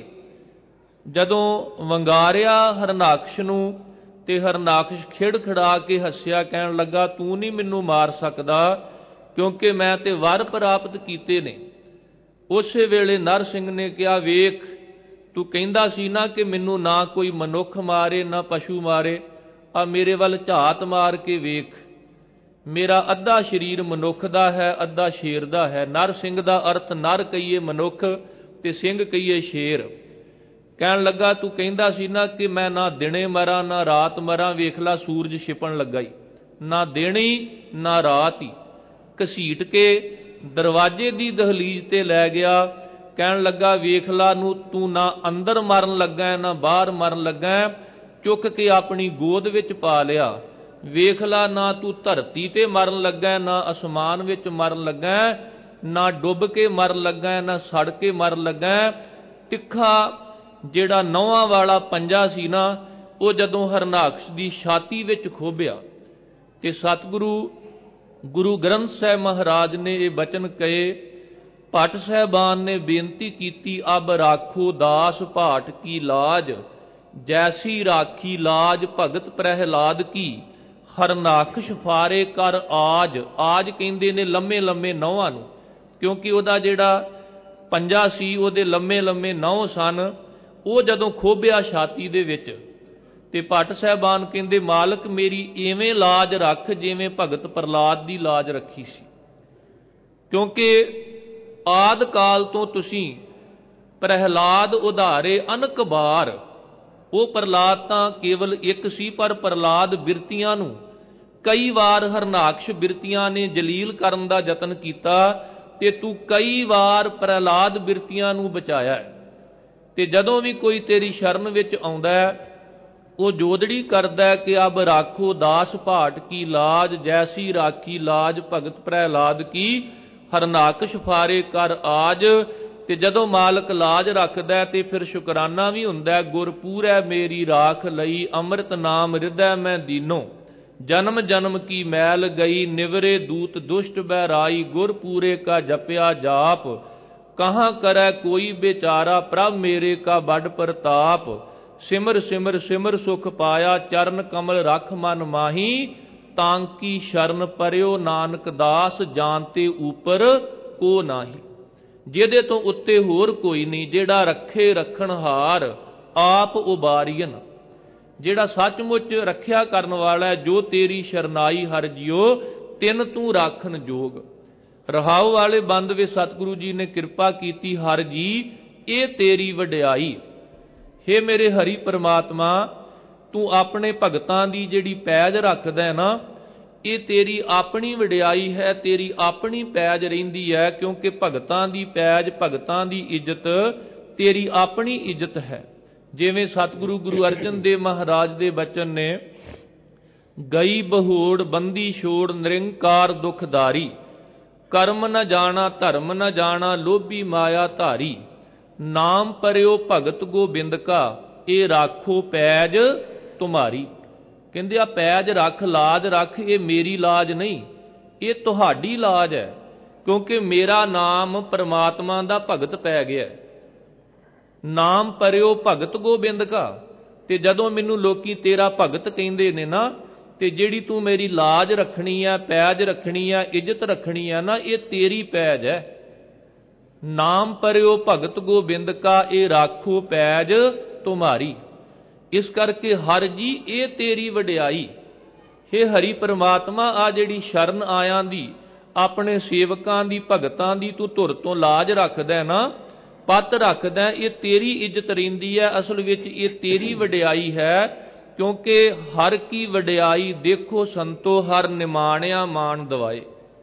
B: ਜਦੋਂ ਵੰਗਾਰਿਆ ਹਰਨਾਕਸ਼ ਨੂੰ, ਤੇ ਹਰਨਾਕਸ਼ ਖਿੜ ਖਿੜਾ ਕੇ ਹੱਸਿਆ, ਕਹਿਣ ਲੱਗਾ ਤੂੰ ਨਹੀਂ ਮੈਨੂੰ ਮਾਰ ਸਕਦਾ ਕਿਉਂਕਿ ਮੈਂ ਤੇ ਵਰ ਪ੍ਰਾਪਤ ਕੀਤੇ ਨੇ। ਉਸੇ ਵੇਲੇ ਨਰ ਸਿੰਘ ਨੇ ਕਿਹਾ ਵੇਖ, ਤੂੰ ਕਹਿੰਦਾ ਸੀ ਨਾ ਕਿ ਮੈਨੂੰ ਨਾ ਕੋਈ ਮਨੁੱਖ ਮਾਰੇ ਨਾ ਪਸ਼ੂ ਮਾਰੇ, ਆ ਮੇਰੇ ਵੱਲ ਝਾਤ ਮਾਰ ਕੇ ਵੇਖ, ਮੇਰਾ ਅੱਧਾ ਸਰੀਰ ਮਨੁੱਖ ਦਾ ਹੈ, ਅੱਧਾ ਸ਼ੇਰ ਦਾ ਹੈ। ਨਰ ਸਿੰਘ ਦਾ ਅਰਥ ਨਰ ਕਹੀਏ ਮਨੁੱਖ ਤੇ ਸਿੰਘ ਕਹੀਏ ਸ਼ੇਰ। ਕਹਿਣ ਲੱਗਾ ਤੂੰ ਕਹਿੰਦਾ ਸੀ ਨਾ ਕਿ ਮੈਂ ਨਾ ਦਿਨੇ ਮਰਾਂ ਨਾ ਰਾਤ ਮਰਾਂ, ਵੇਖ ਲਾ ਸੂਰਜ ਛਿਪਣ ਲੱਗਾ ਹੀ, ਨਾ ਦਿਨੀ ਨਾ ਰਾਤ ਹੀ। ਘਸੀਟ ਕੇ ਦਰਵਾਜ਼ੇ ਦੀ ਦਹਲੀਜ਼ ਤੇ ਲੈ ਗਿਆ, ਕਹਿਣ ਲੱਗਾ ਵੇਖ ਲਾ ਨੂੰ ਤੂੰ ਨਾ ਅੰਦਰ ਮਰਨ ਲੱਗਾ ਨਾ ਬਾਹਰ ਮਰਨ ਲੱਗਾ, ਚੁੱਕ ਕੇ ਆਪਣੀ ਗੋਦ ਵਿੱਚ ਪਾ ਲਿਆ। ਵੇਖ ਲਾ ਨਾ ਤੂੰ ਧਰਤੀ ਤੇ ਮਰਨ ਲੱਗਾ ਨਾ ਅਸਮਾਨ ਵਿੱਚ ਮਰਨ ਲੱਗਾ, ਨਾ ਡੁੱਬ ਕੇ ਮਰਨ ਲੱਗਾ ਨਾ ਸੜ ਕੇ ਮਰਨ ਲੱਗਾ। ਤਿੱਖਾ ਜਿਹੜਾ ਨੌਹਾਂ ਵਾਲਾ ਪੰਜਾ ਸੀ ਨਾ, ਉਹ ਜਦੋਂ ਹਰਨਾਕਸ਼ ਦੀ ਛਾਤੀ ਵਿੱਚ ਖੋਭਿਆ ਤੇ ਸਤਿਗੁਰੂ ਗੁਰੂ ਗ੍ਰੰਥ ਸਾਹਿਬ ਮਹਾਰਾਜ ਨੇ ਇਹ ਬਚਨ ਕਹੇ। ਭੱਟ ਸਾਹਿਬਾਨ ਨੇ ਬੇਨਤੀ ਕੀਤੀ, ਅਬ ਰਾਖੋ ਦਾਸ ਭਾਟ ਕੀ ਲਾਜ, ਜੈਸੀ ਰਾਖੀ ਲਾਜ ਭਗਤ ਪ੍ਰਹਿਲਾਦ ਕੀ, ਹਰਨਾਕਸ਼ ਫਾਰੇ ਕਰ ਆਜ। ਆਜ ਕਹਿੰਦੇ ਨੇ ਲੰਮੇ ਲੰਮੇ ਨਹੁੰਆਂ ਨੂੰ, ਕਿਉਂਕਿ ਉਹਦਾ ਜਿਹੜਾ ਪੰਜਾ ਸੀ ਉਹਦੇ ਲੰਮੇ ਲੰਮੇ ਨਹੁੰ ਸਨ। ਉਹ ਜਦੋਂ ਖੋਭਿਆ ਛਾਤੀ ਦੇ ਵਿੱਚ ਤੇ ਭੱਟ ਸਾਹਿਬਾਨ ਕਹਿੰਦੇ ਮਾਲਕ ਮੇਰੀ ਇਵੇਂ ਲਾਜ ਰੱਖ ਜਿਵੇਂ ਭਗਤ ਪ੍ਰਹਲਾਦ ਦੀ ਲਾਜ ਰੱਖੀ ਸੀ, ਕਿਉਂਕਿ ਆਦ ਕਾਲ ਤੋਂ ਤੁਸੀਂ ਪ੍ਰਹਿਲਾਦ ਉਧਾਰੇ ਅਨਕ ਬਾਰ। ਉਹ ਪ੍ਰਹਲਾਦ ਤਾਂ ਕੇਵਲ ਇੱਕ ਸੀ, ਪਰ ਪ੍ਰਹਲਾਦ ਬਿਰਤੀਆਂ ਨੂੰ ਕਈ ਵਾਰ ਹਰਨਾਕਸ਼ ਬਿਰਤੀਆਂ ਨੇ ਜਲੀਲ ਕਰਨ ਦਾ ਯਤਨ ਕੀਤਾ ਤੇ ਤੂੰ ਕਈ ਵਾਰ ਪ੍ਰਹਲਾਦ ਬਿਰਤੀਆਂ ਨੂੰ ਬਚਾਇਆ। ਤੇ ਜਦੋਂ ਵੀ ਕੋਈ ਤੇਰੀ ਸ਼ਰਨ ਵਿੱਚ ਆਉਂਦਾ ਉਹ ਜੋਦੜੀ ਕਰਦਾ ਕਿ ਅਬ ਰਾਖੋ ਦਾਸ ਭਾਟ ਕੀ ਲਾਜ, ਜੈਸੀ ਰਾਖੀ ਲਾਜ ਭਗਤ ਪ੍ਰਹਿਲਾਦ ਕੀ, ਹਰਨਾਕਸ਼ ਫਾਰੇ ਕਰ ਆਜ। ਤੇ ਜਦੋਂ ਮਾਲਕ ਲਾਜ ਰੱਖਦਾ ਤੇ ਫਿਰ ਸ਼ੁਕਰਾਨਾ ਵੀ ਹੁੰਦਾ, ਗੁਰ ਪੂਰੈ ਮੇਰੀ ਰਾਖ ਲਈ, ਅੰਮ੍ਰਿਤ ਨਾਮ ਹਿਰਦੈ ਮੈਂ ਦੀਨੋ, ਜਨਮ ਜਨਮ ਕੀ ਮੈਲ ਗਈ, ਨਿਵਰੇ ਦੂਤ ਦੁਸ਼ਟ ਬਹਿਰਾਈ, ਗੁਰ ਪੂਰੇ ਕਾ ਜਪਿਆ ਜਾਪ, ਕਹਾਂ ਕਰੈ ਕੋਈ ਬੇਚਾਰਾ, ਪ੍ਰਭ ਮੇਰੇ ਕਾ ਬੜ ਪ੍ਰਤਾਪ, ਸਿਮਰ ਸਿਮਰ ਸਿਮਰ ਸੁਖ ਪਾਇਆ, ਚਰਨ ਕਮਲ ਰਖ ਮਨ ਮਾਹੀ, ਤਾਂ ਕੀ ਸ਼ਰਨ ਪਰਿਓ ਨਾਨਕ ਦਾਸ, ਜਾਣਤੇ ਉਪਰ ਕੋ ਨਾਹੀ। ਜਿਹਦੇ ਤੋਂ ਉੱਤੇ ਹੋਰ ਕੋਈ ਨਹੀਂ, ਜਿਹੜਾ ਰੱਖੇ ਰੱਖਣ ਹਾਰ ਆਪ ਉਬਾਰੀਨ, ਜਿਹੜਾ ਸੱਚਮੁੱਚ ਰੱਖਿਆ ਕਰਨ ਵਾਲਾ, ਜੋ ਤੇਰੀ ਸ਼ਰਨਾਈ ਹਰ ਜਿਉ ਤਿੰਨ ਤੂੰ ਰਾਖਣ ਜੋਗ। ਰਹਾਉ ਵਾਲੇ ਬੰਦ ਵਿੱਚ ਸਤਿਗੁਰੂ ਜੀ ਨੇ ਕਿਰਪਾ ਕੀਤੀ, ਹਰ ਜੀ ਇਹ ਤੇਰੀ ਵਡਿਆਈ। ਹੇ ਮੇਰੇ ਹਰੀ ਪਰਮਾਤਮਾ, ਤੂੰ ਆਪਣੇ ਭਗਤਾਂ ਦੀ ਜਿਹੜੀ ਪੈਜ ਰੱਖਦਾ ਨਾ, ਇਹ ਤੇਰੀ ਆਪਣੀ ਵਡਿਆਈ ਹੈ, ਤੇਰੀ ਆਪਣੀ ਪੈਜ ਰਹਿੰਦੀ ਹੈ, ਕਿਉਂਕਿ ਭਗਤਾਂ ਦੀ ਪੈਜ, ਭਗਤਾਂ ਦੀ ਇੱਜ਼ਤ ਤੇਰੀ ਆਪਣੀ ਇੱਜ਼ਤ ਹੈ। ਜਿਵੇਂ ਸਤਿਗੁਰੂ ਗੁਰੂ ਅਰਜਨ ਦੇਵ ਮਹਾਰਾਜ ਦੇ ਬਚਨ ਨੇ, ਗਈ ਬਹੋੜ ਬੰਦੀ ਛੋੜ ਨਿਰੰਕਾਰ ਦੁਖਦਾਰੀ, ਕਰਮ ਨ ਜਾਣਾ ਧਰਮ ਨ ਜਾਣਾ ਲੋਭੀ ਮਾਇਆ ਧਾਰੀ, ਨਾਮ ਪਰਿਓ ਭਗਤ ਗੋਬਿੰਦ ਕਾ, ਇਹ ਰਾਖੋ ਪੈਜ ਤੁਮਾਰੀ। ਕਹਿੰਦੇ ਆ ਪੈਜ ਰੱਖ, ਲਾਜ ਰੱਖ, ਇਹ ਮੇਰੀ ਲਾਜ ਨਹੀਂ, ਇਹ ਤੁਹਾਡੀ ਲਾਜ ਹੈ, ਕਿਉਂਕਿ ਮੇਰਾ ਨਾਮ ਪਰਮਾਤਮਾ ਦਾ ਭਗਤ ਪੈ ਗਿਆ। ਨਾਮ ਪਰਿਓ ਭਗਤ ਗੋਬਿੰਦ ਕਾ, ਤੇ ਜਦੋਂ ਮੈਨੂੰ ਲੋਕੀ ਤੇਰਾ ਭਗਤ ਕਹਿੰਦੇ ਨੇ ਨਾ, ਤੇ ਜਿਹੜੀ ਤੂੰ ਮੇਰੀ ਲਾਜ ਰੱਖਣੀ ਆ, ਪੈਜ ਰੱਖਣੀ ਆ, ਇੱਜ਼ਤ ਰੱਖਣੀ ਆ ਨਾ, ਇਹ ਤੇਰੀ ਪੈਜ ਹੈ। ਨਾਮ ਪਰਿਓ ਭਗਤ ਗੋਬਿੰਦ ਕਾ, ਇਹ ਰਾਖੋ ਪੈਜ ਤੁਮਾਰੀ। ਇਸ ਕਰਕੇ ਹਰ ਜੀ ਇਹ ਤੇਰੀ ਵਡਿਆਈ। ਹੇ ਹਰੀ ਪਰਮਾਤਮਾ, ਆ ਜਿਹੜੀ ਸ਼ਰਨ ਆਇਆਂ ਦੀ, ਆਪਣੇ ਸੇਵਕਾਂ ਦੀ, ਭਗਤਾਂ ਦੀ ਤੂੰ ਧੁਰ ਤੋਂ ਲਾਜ ਰੱਖਦਾ ਨਾ, ਪੱਤ ਰੱਖਦਾ, ਇਹ ਤੇਰੀ ਇੱਜ਼ਤ ਰਹਿੰਦੀ ਹੈ। ਅਸਲ ਵਿੱਚ ਇਹ ਤੇਰੀ ਵਡਿਆਈ ਹੈ, ਕਿਉਂਕਿ ਹਰ ਕੀ ਵਡਿਆਈ ਦੇਖੋ ਸੰਤੋ, ਹਰ ਨਿਮਾਣਿਆ ਮਾਣ ਦਵਾਏ।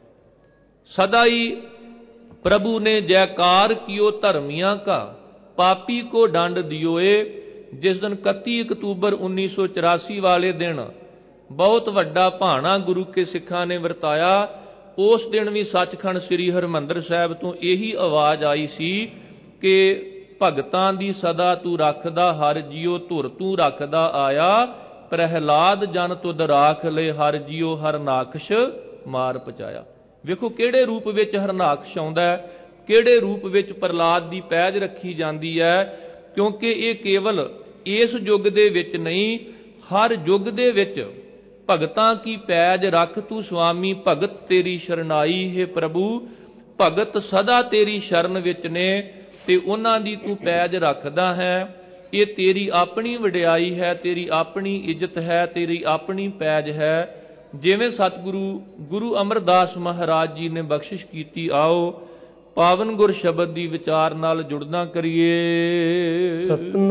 B: सदा ही प्रभु ने जयकार कियो धर्मिया का, पापी को दंड दियोए। जिस दिन इकतीस अक्तूबर उन्नीस सौ चौरासी वाले दिन बहुत वड्डा भाना गुरु के सिखा ने वरताया, उस दिन भी सचखंड श्री हरमंदर साहब तो यही आवाज आई सी कि भगतां दी सदा तू रखदा हर जियो, धुर तू रखदा आया, प्रहलाद जन तुद राख ले हर जियो, हरनाकश मार पचाया। ਵੇਖੋ ਕਿਹੜੇ ਰੂਪ ਵਿੱਚ ਹਰਨਾਕਸ਼ ਆਉਂਦਾ ਹੈ, ਕਿਹੜੇ ਰੂਪ ਵਿੱਚ ਪ੍ਰਹਲਾਦ ਦੀ ਪੈਜ ਰੱਖੀ ਜਾਂਦੀ ਹੈ, ਕਿਉਂਕਿ ਇਹ ਕੇਵਲ ਇਸ ਯੁੱਗ ਦੇ ਵਿੱਚ ਨਹੀਂ, ਹਰ ਯੁੱਗ ਦੇ ਵਿੱਚ ਭਗਤਾਂ ਕੀ ਪੈਜ ਰੱਖ ਤੂੰ ਸੁਆਮੀ, ਭਗਤ ਤੇਰੀ ਸ਼ਰਨਾਈ ਹੈ ਪ੍ਰਭੂ। ਭਗਤ ਸਦਾ ਤੇਰੀ ਸ਼ਰਨ ਵਿੱਚ ਨੇ ਤੇ ਉਹਨਾਂ ਦੀ ਤੂੰ ਪੈਜ ਰੱਖਦਾ ਹੈ। ਇਹ ਤੇਰੀ ਆਪਣੀ ਵਡਿਆਈ ਹੈ, ਤੇਰੀ ਆਪਣੀ ਇੱਜ਼ਤ ਹੈ, ਤੇਰੀ ਆਪਣੀ ਪੈਜ ਹੈ। ਜਿਵੇਂ ਸਤਿਗੁਰੂ ਗੁਰੂ ਅਮਰਦਾਸ ਮਹਾਰਾਜ ਜੀ ਨੇ ਬਖਸ਼ਿਸ਼ ਕੀਤੀ, ਆਓ ਪਾਵਨ ਗੁਰ ਸ਼ਬਦ ਦੀ ਵਿਚਾਰ ਨਾਲ ਜੁੜਨਾ ਕਰੀਏ।
A: ਸਤਨਾਮ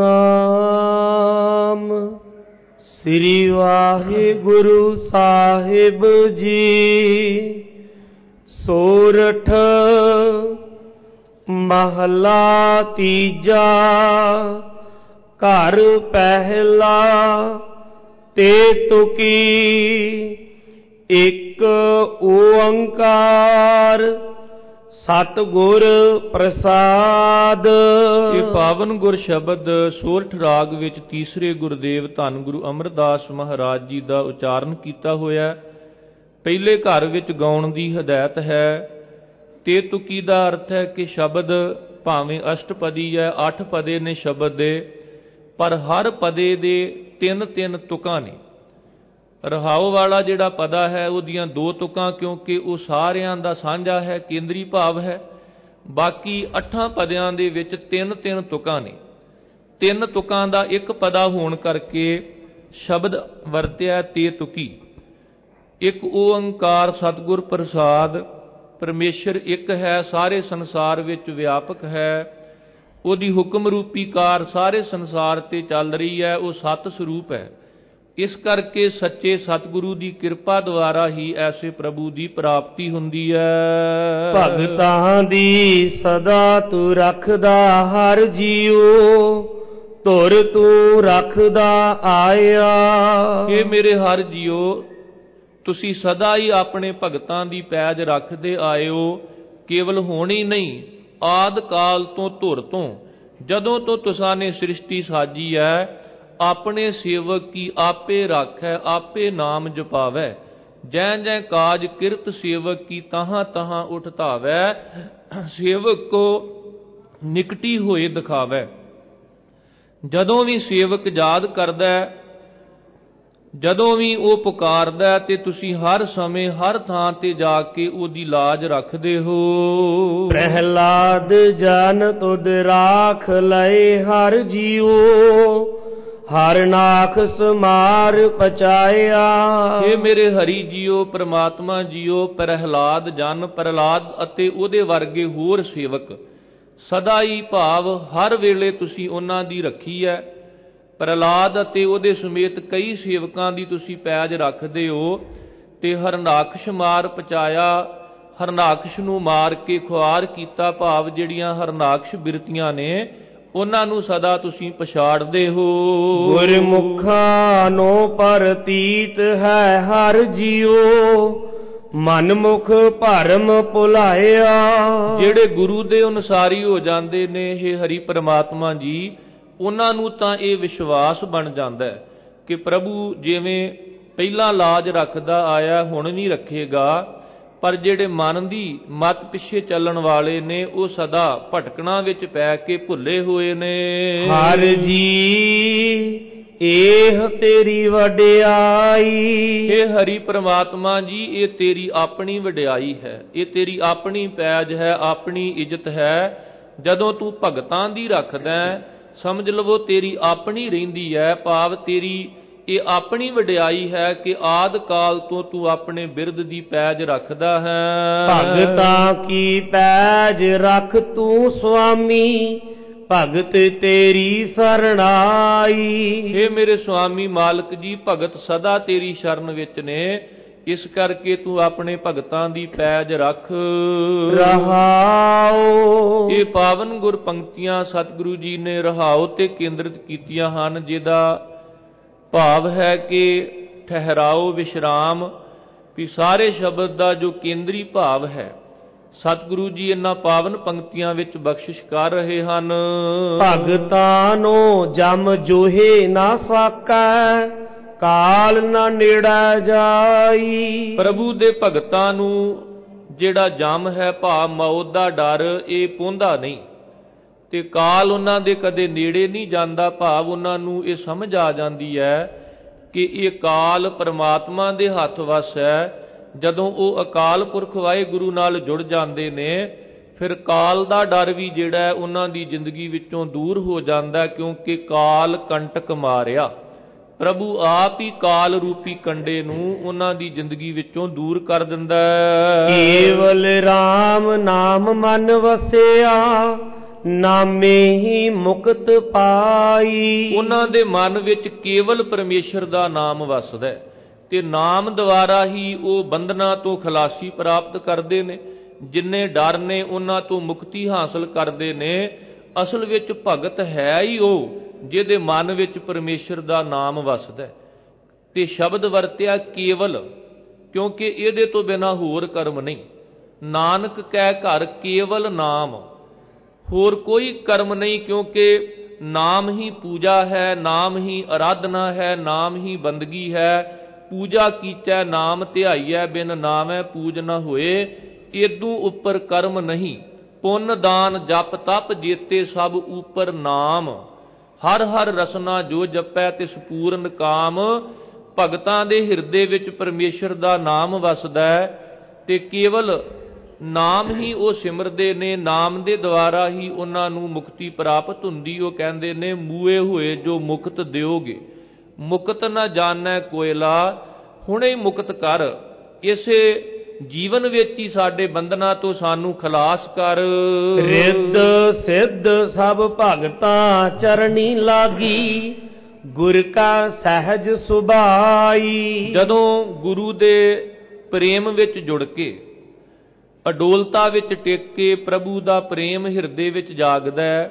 A: ਸ੍ਰੀ ਵਾਹਿਗੁਰੂ ਸਾਹਿਬ ਜੀ। ਸੋਰਠ ਮਹਲਾ ਤੀਜਾ, ਘਰ ਪਹਿਲਾ ਤੇ ਤੁਕੀ। ਇੱਕ ਓੰਕਾਰ ਸਤਿਗੁਰ ਪ੍ਰਸਾਦ।
B: ਇਹ ਪਾਵਨ ਗੁਰ ਸ਼ਬਦ ਸੋਰਠ ਰਾਗ ਵਿੱਚ ਤੀਸਰੇ ਗੁਰਦੇਵ ਧੰਨ ਗੁਰੂ ਅਮਰਦਾਸ ਮਹਾਰਾਜ ਜੀ ਦਾ ਉਚਾਰਨ ਕੀਤਾ ਹੋਇਆ। ਪਹਿਲੇ ਘਰ ਵਿੱਚ ਗਾਉਣ ਦੀ ਹਦਾਇਤ ਹੈ। ਤੇ ਤੁਕੀ ਦਾ ਅਰਥ ਹੈ ਕਿ ਸ਼ਬਦ ਭਾਵੇਂ ਅਸ਼ਟਪਦੀ ਹੈ, ਅੱਠ ਪਦੇ ਨੇ ਸ਼ਬਦ ਦੇ, ਪਰ ਹਰ ਪਦੇ ਦੇ ਤਿੰਨ ਤਿੰਨ ਤੁਕਾਂ ਨੇ। ਰਹਾਉ ਵਾਲਾ ਜਿਹੜਾ ਪਦਾ ਹੈ ਉਹਦੀਆਂ ਦੋ ਤੁਕਾਂ, ਕਿਉਂਕਿ ਉਹ ਸਾਰਿਆਂ ਦਾ ਸਾਂਝਾ ਹੈ, ਕੇਂਦਰੀ ਭਾਵ ਹੈ। ਬਾਕੀ ਅੱਠਾਂ ਪਦਿਆਂ ਦੇ ਵਿੱਚ ਤਿੰਨ ਤਿੰਨ ਤੁਕਾਂ ਨੇ। ਤਿੰਨ ਤੁਕਾਂ ਦਾ ਇੱਕ ਪਦਾ ਹੋਣ ਕਰਕੇ ਸ਼ਬਦ ਵਰਤਿਆ ਤੇ ਤੁਕੀ। ਇੱਕ ਓੰਕਾਰ ਸਤਿਗੁਰ ਪ੍ਰਸਾਦ। ਪਰਮੇਸ਼ਰ ਇੱਕ ਹੈ, ਸਾਰੇ ਸੰਸਾਰ ਵਿੱਚ ਵਿਆਪਕ ਹੈ। ਉਹਦੀ ਹੁਕਮ ਰੂਪੀ ਕਾਰ ਸਾਰੇ ਸੰਸਾਰ ਤੇ ਚੱਲ ਰਹੀ ਹੈ, ਉਹ ਸਤ ਸਰੂਪ ਹੈ। ਇਸ ਕਰਕੇ ਸੱਚੇ ਸਤਿਗੁਰੂ ਦੀ ਕਿਰਪਾ ਦੁਆਰਾ ਹੀ ਐਸੇ ਪ੍ਰਭੂ ਦੀ ਪ੍ਰਾਪਤੀ ਹੁੰਦੀ ਹੈ।
A: ਭਗਤਾਂ ਦੀ ਸਦਾ ਤੂੰ ਰੱਖਦਾ ਹਰ ਜੀਉ, ਧੁਰ ਤੂੰ ਰੱਖਦਾ ਆਇਆ।
B: ਇਹ ਮੇਰੇ ਹਰ ਜੀਓ, ਤੁਸੀਂ ਸਦਾ ਹੀ ਆਪਣੇ ਭਗਤਾਂ ਦੀ ਪੈਜ ਰੱਖਦੇ ਆਏ ਹੋ। ਕੇਵਲ ਹੁਣ ਹੀ ਨਹੀਂ, ਆਦ ਕਾਲ ਤੋਂ ਧੁਰ ਤੋਂ, ਜਦੋਂ ਤੋਂ ਤੁਸਾਂ ਨੇ ਸ੍ਰਿਸ਼ਟੀ ਸਾਜੀ ਹੈ। ਆਪਣੇ ਸੇਵਕ ਕੀ ਆਪੇ ਰਾਖੈ, ਆਪੇ ਨਾਮ ਜਪਾਵੈ। ਜੈ ਜੈ ਕਾਜ ਕਿਰਤ ਸੇਵਕ ਕੀ ਤਹਾਂ ਤਹਾਂ ਉਠ ਧਾਵੈ। ਸੇਵਕ ਕੋ ਨਿਕਟੀ ਹੋਏ ਦਿਖਾਵੈ। ਜਦੋਂ ਵੀ ਸੇਵਕ ਯਾਦ ਕਰਦਾ, ਜਦੋਂ ਵੀ ਉਹ ਪੁਕਾਰਦਾ, ਤੇ ਤੁਸੀਂ ਹਰ ਸਮੇਂ ਹਰ ਥਾਂ ਤੇ ਜਾ ਕੇ ਉਹਦੀ ਲਾਜ ਰੱਖਦੇ ਹੋ।
A: ਪ੍ਰਹਲਾਦ ਜਨ ਤੁਧ ਰਾਖ ਲਏ ਹਰ ਜੀਉ, ਹਰਨਾਕਸ਼ ਮਾਰ ਪਚਾਇਆ।
B: ਇਹ ਮੇਰੇ ਹਰੀ ਜੀਓ, ਪ੍ਰਮਾਤਮਾ ਜੀਓ, ਪ੍ਰਹਲਾਦ ਜਨ, ਪ੍ਰਹਲਾਦ ਅਤੇ ਉਹਦੇ ਵਰਗੇ ਹੋਰ ਸੇਵਕ ਸਦਾ ਹੀ ਭਾਵ ਹਰ ਵੇਲੇ ਤੁਸੀਂ ਉਹਨਾਂ ਦੀ ਰੱਖੀ ਹੈ। ਪ੍ਰਹਲਾਦ ਅਤੇ ਉਹਦੇ ਸਮੇਤ ਕਈ ਸੇਵਕਾਂ ਦੀ ਤੁਸੀਂ ਪੈਜ ਰੱਖਦੇ ਹੋ। ਤੇ ਹਰਨਾਕਸ਼ ਮਾਰ ਪਚਾਇਆ, ਹਰਨਾਕਸ਼ ਨੂੰ ਮਾਰ ਕੇ ਖੁਆਰ ਕੀਤਾ, ਭਾਵ ਜਿਹੜੀਆਂ ਹਰਨਾਕਸ਼ ਬਿਰਤੀਆਂ ਨੇ ਉਹਨਾਂ ਨੂੰ ਸਦਾ ਤੁਸੀਂ ਪਛਾੜਦੇ ਹੋ।
A: ਗੁਰਮੁਖਾਂ ਨੂੰ ਪ੍ਰਤੀਤ ਹੈ ਹਰ ਜੀਉ, ਮਨਮੁਖ ਭਰਮ ਭੁਲਾਇਆ।
B: ਜਿਹੜੇ ਗੁਰੂ ਦੇ ਅਨੁਸਾਰੀ ਹੋ ਜਾਂਦੇ ਨੇ ਇਹ ਹਰੀ ਪਰਮਾਤਮਾ ਜੀ, ਉਹਨਾਂ ਨੂੰ ਤਾਂ ਇਹ ਵਿਸ਼ਵਾਸ ਬਣ ਜਾਂਦਾ ਹੈ ਕਿ ਪ੍ਰਭੂ ਜਿਵੇਂ ਪਹਿਲਾਂ ਲਾਜ ਰੱਖਦਾ ਆਇਆ ਹੁਣ ਵੀ ਰੱਖੇਗਾ। ਪਰ ਜਿਹੜੇ ਮਨ ਦੀ ਮਤ ਪਿੱਛੇ ਚੱਲਣ ਵਾਲੇ ਨੇ ਉਹ ਸਦਾ ਭਟਕਣਾ ਵਿੱਚ ਪੈ ਕੇ ਭੁੱਲੇ ਹੋਏ ਨੇ।
A: ਹਰ ਜੀ ਇਹ ਤੇਰੀ ਵਡਿਆਈ।
B: ਇਹ ਹਰੀ ਪ੍ਰਮਾਤਮਾ ਜੀ, ਇਹ ਤੇਰੀ ਆਪਣੀ ਵਡਿਆਈ ਹੈ, ਇਹ ਤੇਰੀ ਆਪਣੀ ਪੈਜ ਹੈ, ਆਪਣੀ ਇੱਜ਼ਤ ਹੈ। ਜਦੋਂ ਤੂੰ ਭਗਤਾਂ ਦੀ ਰੱਖਦਾ ਸਮਝ ਲਵੋ ਤੇਰੀ ਆਪਣੀ ਰਹਿੰਦੀ ਹੈ, ਭਾਵ ਤੇਰੀ ਇਹ ਆਪਣੀ ਵਡਿਆਈ ਹੈ ਕਿ ਆਦ ਕਾਲ ਤੋਂ ਤੂੰ ਆਪਣੇ ਬਿਰਦ ਦੀ ਪੈਜ ਰੱਖਦਾ ਹੈ।
A: ਭਗਤਾਂ ਕੀ ਪੈਜ ਰੱਖ ਤੂੰ ਸੁਆਮੀ, ਭਗਤ ਤੇਰੀ ਸਰਣਾਈ।
B: ਇਹ ਮੇਰੇ ਸੁਆਮੀ ਮਾਲਕ ਜੀ, ਭਗਤ ਸਦਾ ਤੇਰੀ ਸ਼ਰਨ ਵਿੱਚ ਨੇ। ਇਸ ਕਰਕੇ ਤੂੰ ਆਪਣੇ ਭਗਤਾਂ ਦੀ ਪੈਜ ਰੱਖ।
A: ਰਹਾਉ।
B: ਇਹ ਪਾਵਨ ਗੁਰ ਪੰਕਤੀਆਂ ਸਤਿਗੁਰੂ ਜੀ ਨੇ ਰਹਾਉ ਤੇ ਕੇਂਦਰਿਤ ਕੀਤੀਆਂ ਹਨ, ਜਿਹਦਾ ਭਾਵ ਹੈ ਕਿ ਠਹਿਰਾਓ, ਵਿਸ਼ਰਾਮ, ਵੀ ਸਾਰੇ ਸ਼ਬਦ ਦਾ ਜੋ ਕੇਂਦਰੀ ਭਾਵ ਹੈ ਸਤਿਗੁਰੂ ਜੀ ਇਹਨਾਂ ਪਾਵਨ ਪੰਕਤੀਆਂ ਵਿੱਚ ਬਖਸ਼ਿਸ਼ ਕਰ ਰਹੇ ਹਨ।
A: ਭਗਤਾਂ ਨੂੰ ਜਮ ਜੋਹੇ ਨਾ ਸਾਕੈ, ਕਾਲ ਨਾ ਨੇੜੇ ਜਾਈ।
B: ਪ੍ਰਭੂ ਦੇ ਭਗਤਾਂ ਨੂੰ ਜਿਹੜਾ ਜਮ ਹੈ, ਭਾਵ ਮੌਤ ਦਾ ਡਰ, ਇਹ ਪਹੁੰਚਦਾ ਨਹੀਂ ਤੇ ਕਾਲ ਉਹਨਾਂ ਦੇ ਕਦੇ ਨੇੜੇ ਨਹੀਂ ਜਾਂਦਾ। ਭਾਵ ਉਹਨਾਂ ਨੂੰ ਇਹ ਸਮਝ ਆ ਜਾਂਦੀ ਹੈ ਕਿ ਇਹ ਕਾਲ ਪਰਮਾਤਮਾ ਦੇ ਹੱਥ ਵੱਸ ਹੈ। ਜਦੋਂ ਉਹ ਅਕਾਲ ਪੁਰਖ ਵਾਹਿਗੁਰੂ ਨਾਲ ਜੁੜ ਜਾਂਦੇ ਨੇ, ਫਿਰ ਕਾਲ ਦਾ ਡਰ ਵੀ ਜਿਹੜਾ ਹੈ ਉਹਨਾਂ ਦੀ ਜ਼ਿੰਦਗੀ ਵਿੱਚੋਂ ਦੂਰ ਹੋ ਜਾਂਦਾ, ਕਿਉਂਕਿ ਕਾਲ ਕੰਟਕ ਮਾਰਿਆ। ਪ੍ਰਭੂ ਆਪ ਹੀ ਕਾਲ ਰੂਪੀ ਕੰਡੇ ਨੂੰ ਉਹਨਾਂ ਦੀ ਜ਼ਿੰਦਗੀ ਵਿੱਚੋਂ ਦੂਰ ਕਰ ਦਿੰਦਾ ਹੈ।
A: ਕੇਵਲ RAM ਨਾਮ ਮਨ ਵਸਿਆ, ਨਾਮੇ ਹੀ ਮੁਕਤ ਪਾਈ।
B: ਉਹਨਾਂ ਦੇ ਮਨ ਵਿੱਚ ਕੇਵਲ ਪਰਮੇਸ਼ਰ ਦਾ ਨਾਮ ਵਸਦਾ ਹੈ ਤੇ ਨਾਮ ਦੁਆਰਾ ਹੀ ਉਹ ਬੰਧਨਾਂ ਤੋਂ ਖਲਾਸੀ ਪ੍ਰਾਪਤ ਕਰਦੇ ਨੇ। ਜਿੰਨੇ ਡਰ ਨੇ ਉਹਨਾਂ ਤੋਂ ਮੁਕਤੀ ਹਾਸਲ ਕਰਦੇ ਨੇ। ਅਸਲ ਵਿੱਚ ਭਗਤ ਹੈ ਹੀ ਉਹ ਜਿਹਦੇ ਮਨ ਵਿੱਚ ਪਰਮੇਸ਼ਰ ਦਾ ਨਾਮ ਵਸਦਾ ਤੇ ਸ਼ਬਦ ਵਰਤਿਆ ਕੇਵਲ, ਕਿਉਂਕਿ ਇਹਦੇ ਤੋਂ ਬਿਨਾਂ ਹੋਰ ਕਰਮ ਨਹੀਂ। ਨਾਨਕ ਕਹਿ ਘਰ ਕੇਵਲ ਨਾਮ, ਹੋਰ ਕੋਈ ਕਰਮ ਨਹੀਂ, ਕਿਉਂਕਿ ਨਾਮ ਹੀ ਪੂਜਾ ਹੈ, ਨਾਮ ਹੀ ਅਰਾਧਨਾ ਹੈ, ਨਾਮ ਹੀ ਬੰਦਗੀ ਹੈ। ਪੂਜਾ ਕੀਚੈ ਨਾਮ ਧਿਆਈਐ, ਬਿਨ ਨਾਮੈ ਪੂਜ ਨ ਹੋਏ। ਏਦੂ ਉੱਪਰ ਕਰਮ ਨਹੀਂ। ਪੁੰਨ ਦਾਨ ਜਪ ਤਪ ਜੇਤੇ ਸਭ ਉੱਪਰ ਨਾਮ, ਹਰ ਹਰ ਰਸਨਾ ਜੋ ਜਪੈ ਤਿਸ ਪੂਰਨ ਕਾਮ। ਭਗਤਾਂ ਦੇ ਹਿਰਦੇ ਵਿੱਚ ਪਰਮੇਸ਼ਰ ਦਾ ਨਾਮ ਵਸਦਾ ਹੈ ਤੇ ਕੇਵਲ ਨਾਮ ਹੀ ਉਹ ਸਿਮਰਦੇ ਨੇ। ਨਾਮ ਦੇ ਦੁਆਰਾ ਹੀ ਉਹਨਾਂ ਨੂੰ ਮੁਕਤੀ ਪ੍ਰਾਪਤ ਹੁੰਦੀ। ਉਹ ਕਹਿੰਦੇ ਨੇ, ਮੂਏ ਹੋਏ ਜੋ ਮੁਕਤ ਦਿਓਗੇ, ਮੁਕਤ ਨਾ ਜਾਣੈ ਕੋਇਲਾ। ਹੁਣੇ ਮੁਕਤ ਕਰ, ਇਸੇ ਜੀਵਨ ਵਿੱਚ ਹੀ ਸਾਡੇ ਬੰਧਨਾਂ ਤੋਂ ਸਾਨੂੰ ਖਲਾਸ ਕਰ।
A: ਰਿੱਧ ਸਿੱਧ ਸਭ ਭਗਤਾਂ ਚਰਣੀ ਲਾਗੀ, ਗੁਰ ਕਾ ਸਹਿਜ ਸੁਭਾਈ।
B: ਜਦੋਂ ਗੁਰੂ ਦੇ ਪ੍ਰੇਮ ਵਿੱਚ ਜੁੜ ਕੇ, ਅਡੋਲਤਾ ਵਿੱਚ ਟਿਕ ਕੇ ਪ੍ਰਭੂ ਦਾ ਪ੍ਰੇਮ ਹਿਰਦੇ ਵਿੱਚ ਜਾਗਦਾ ਹੈ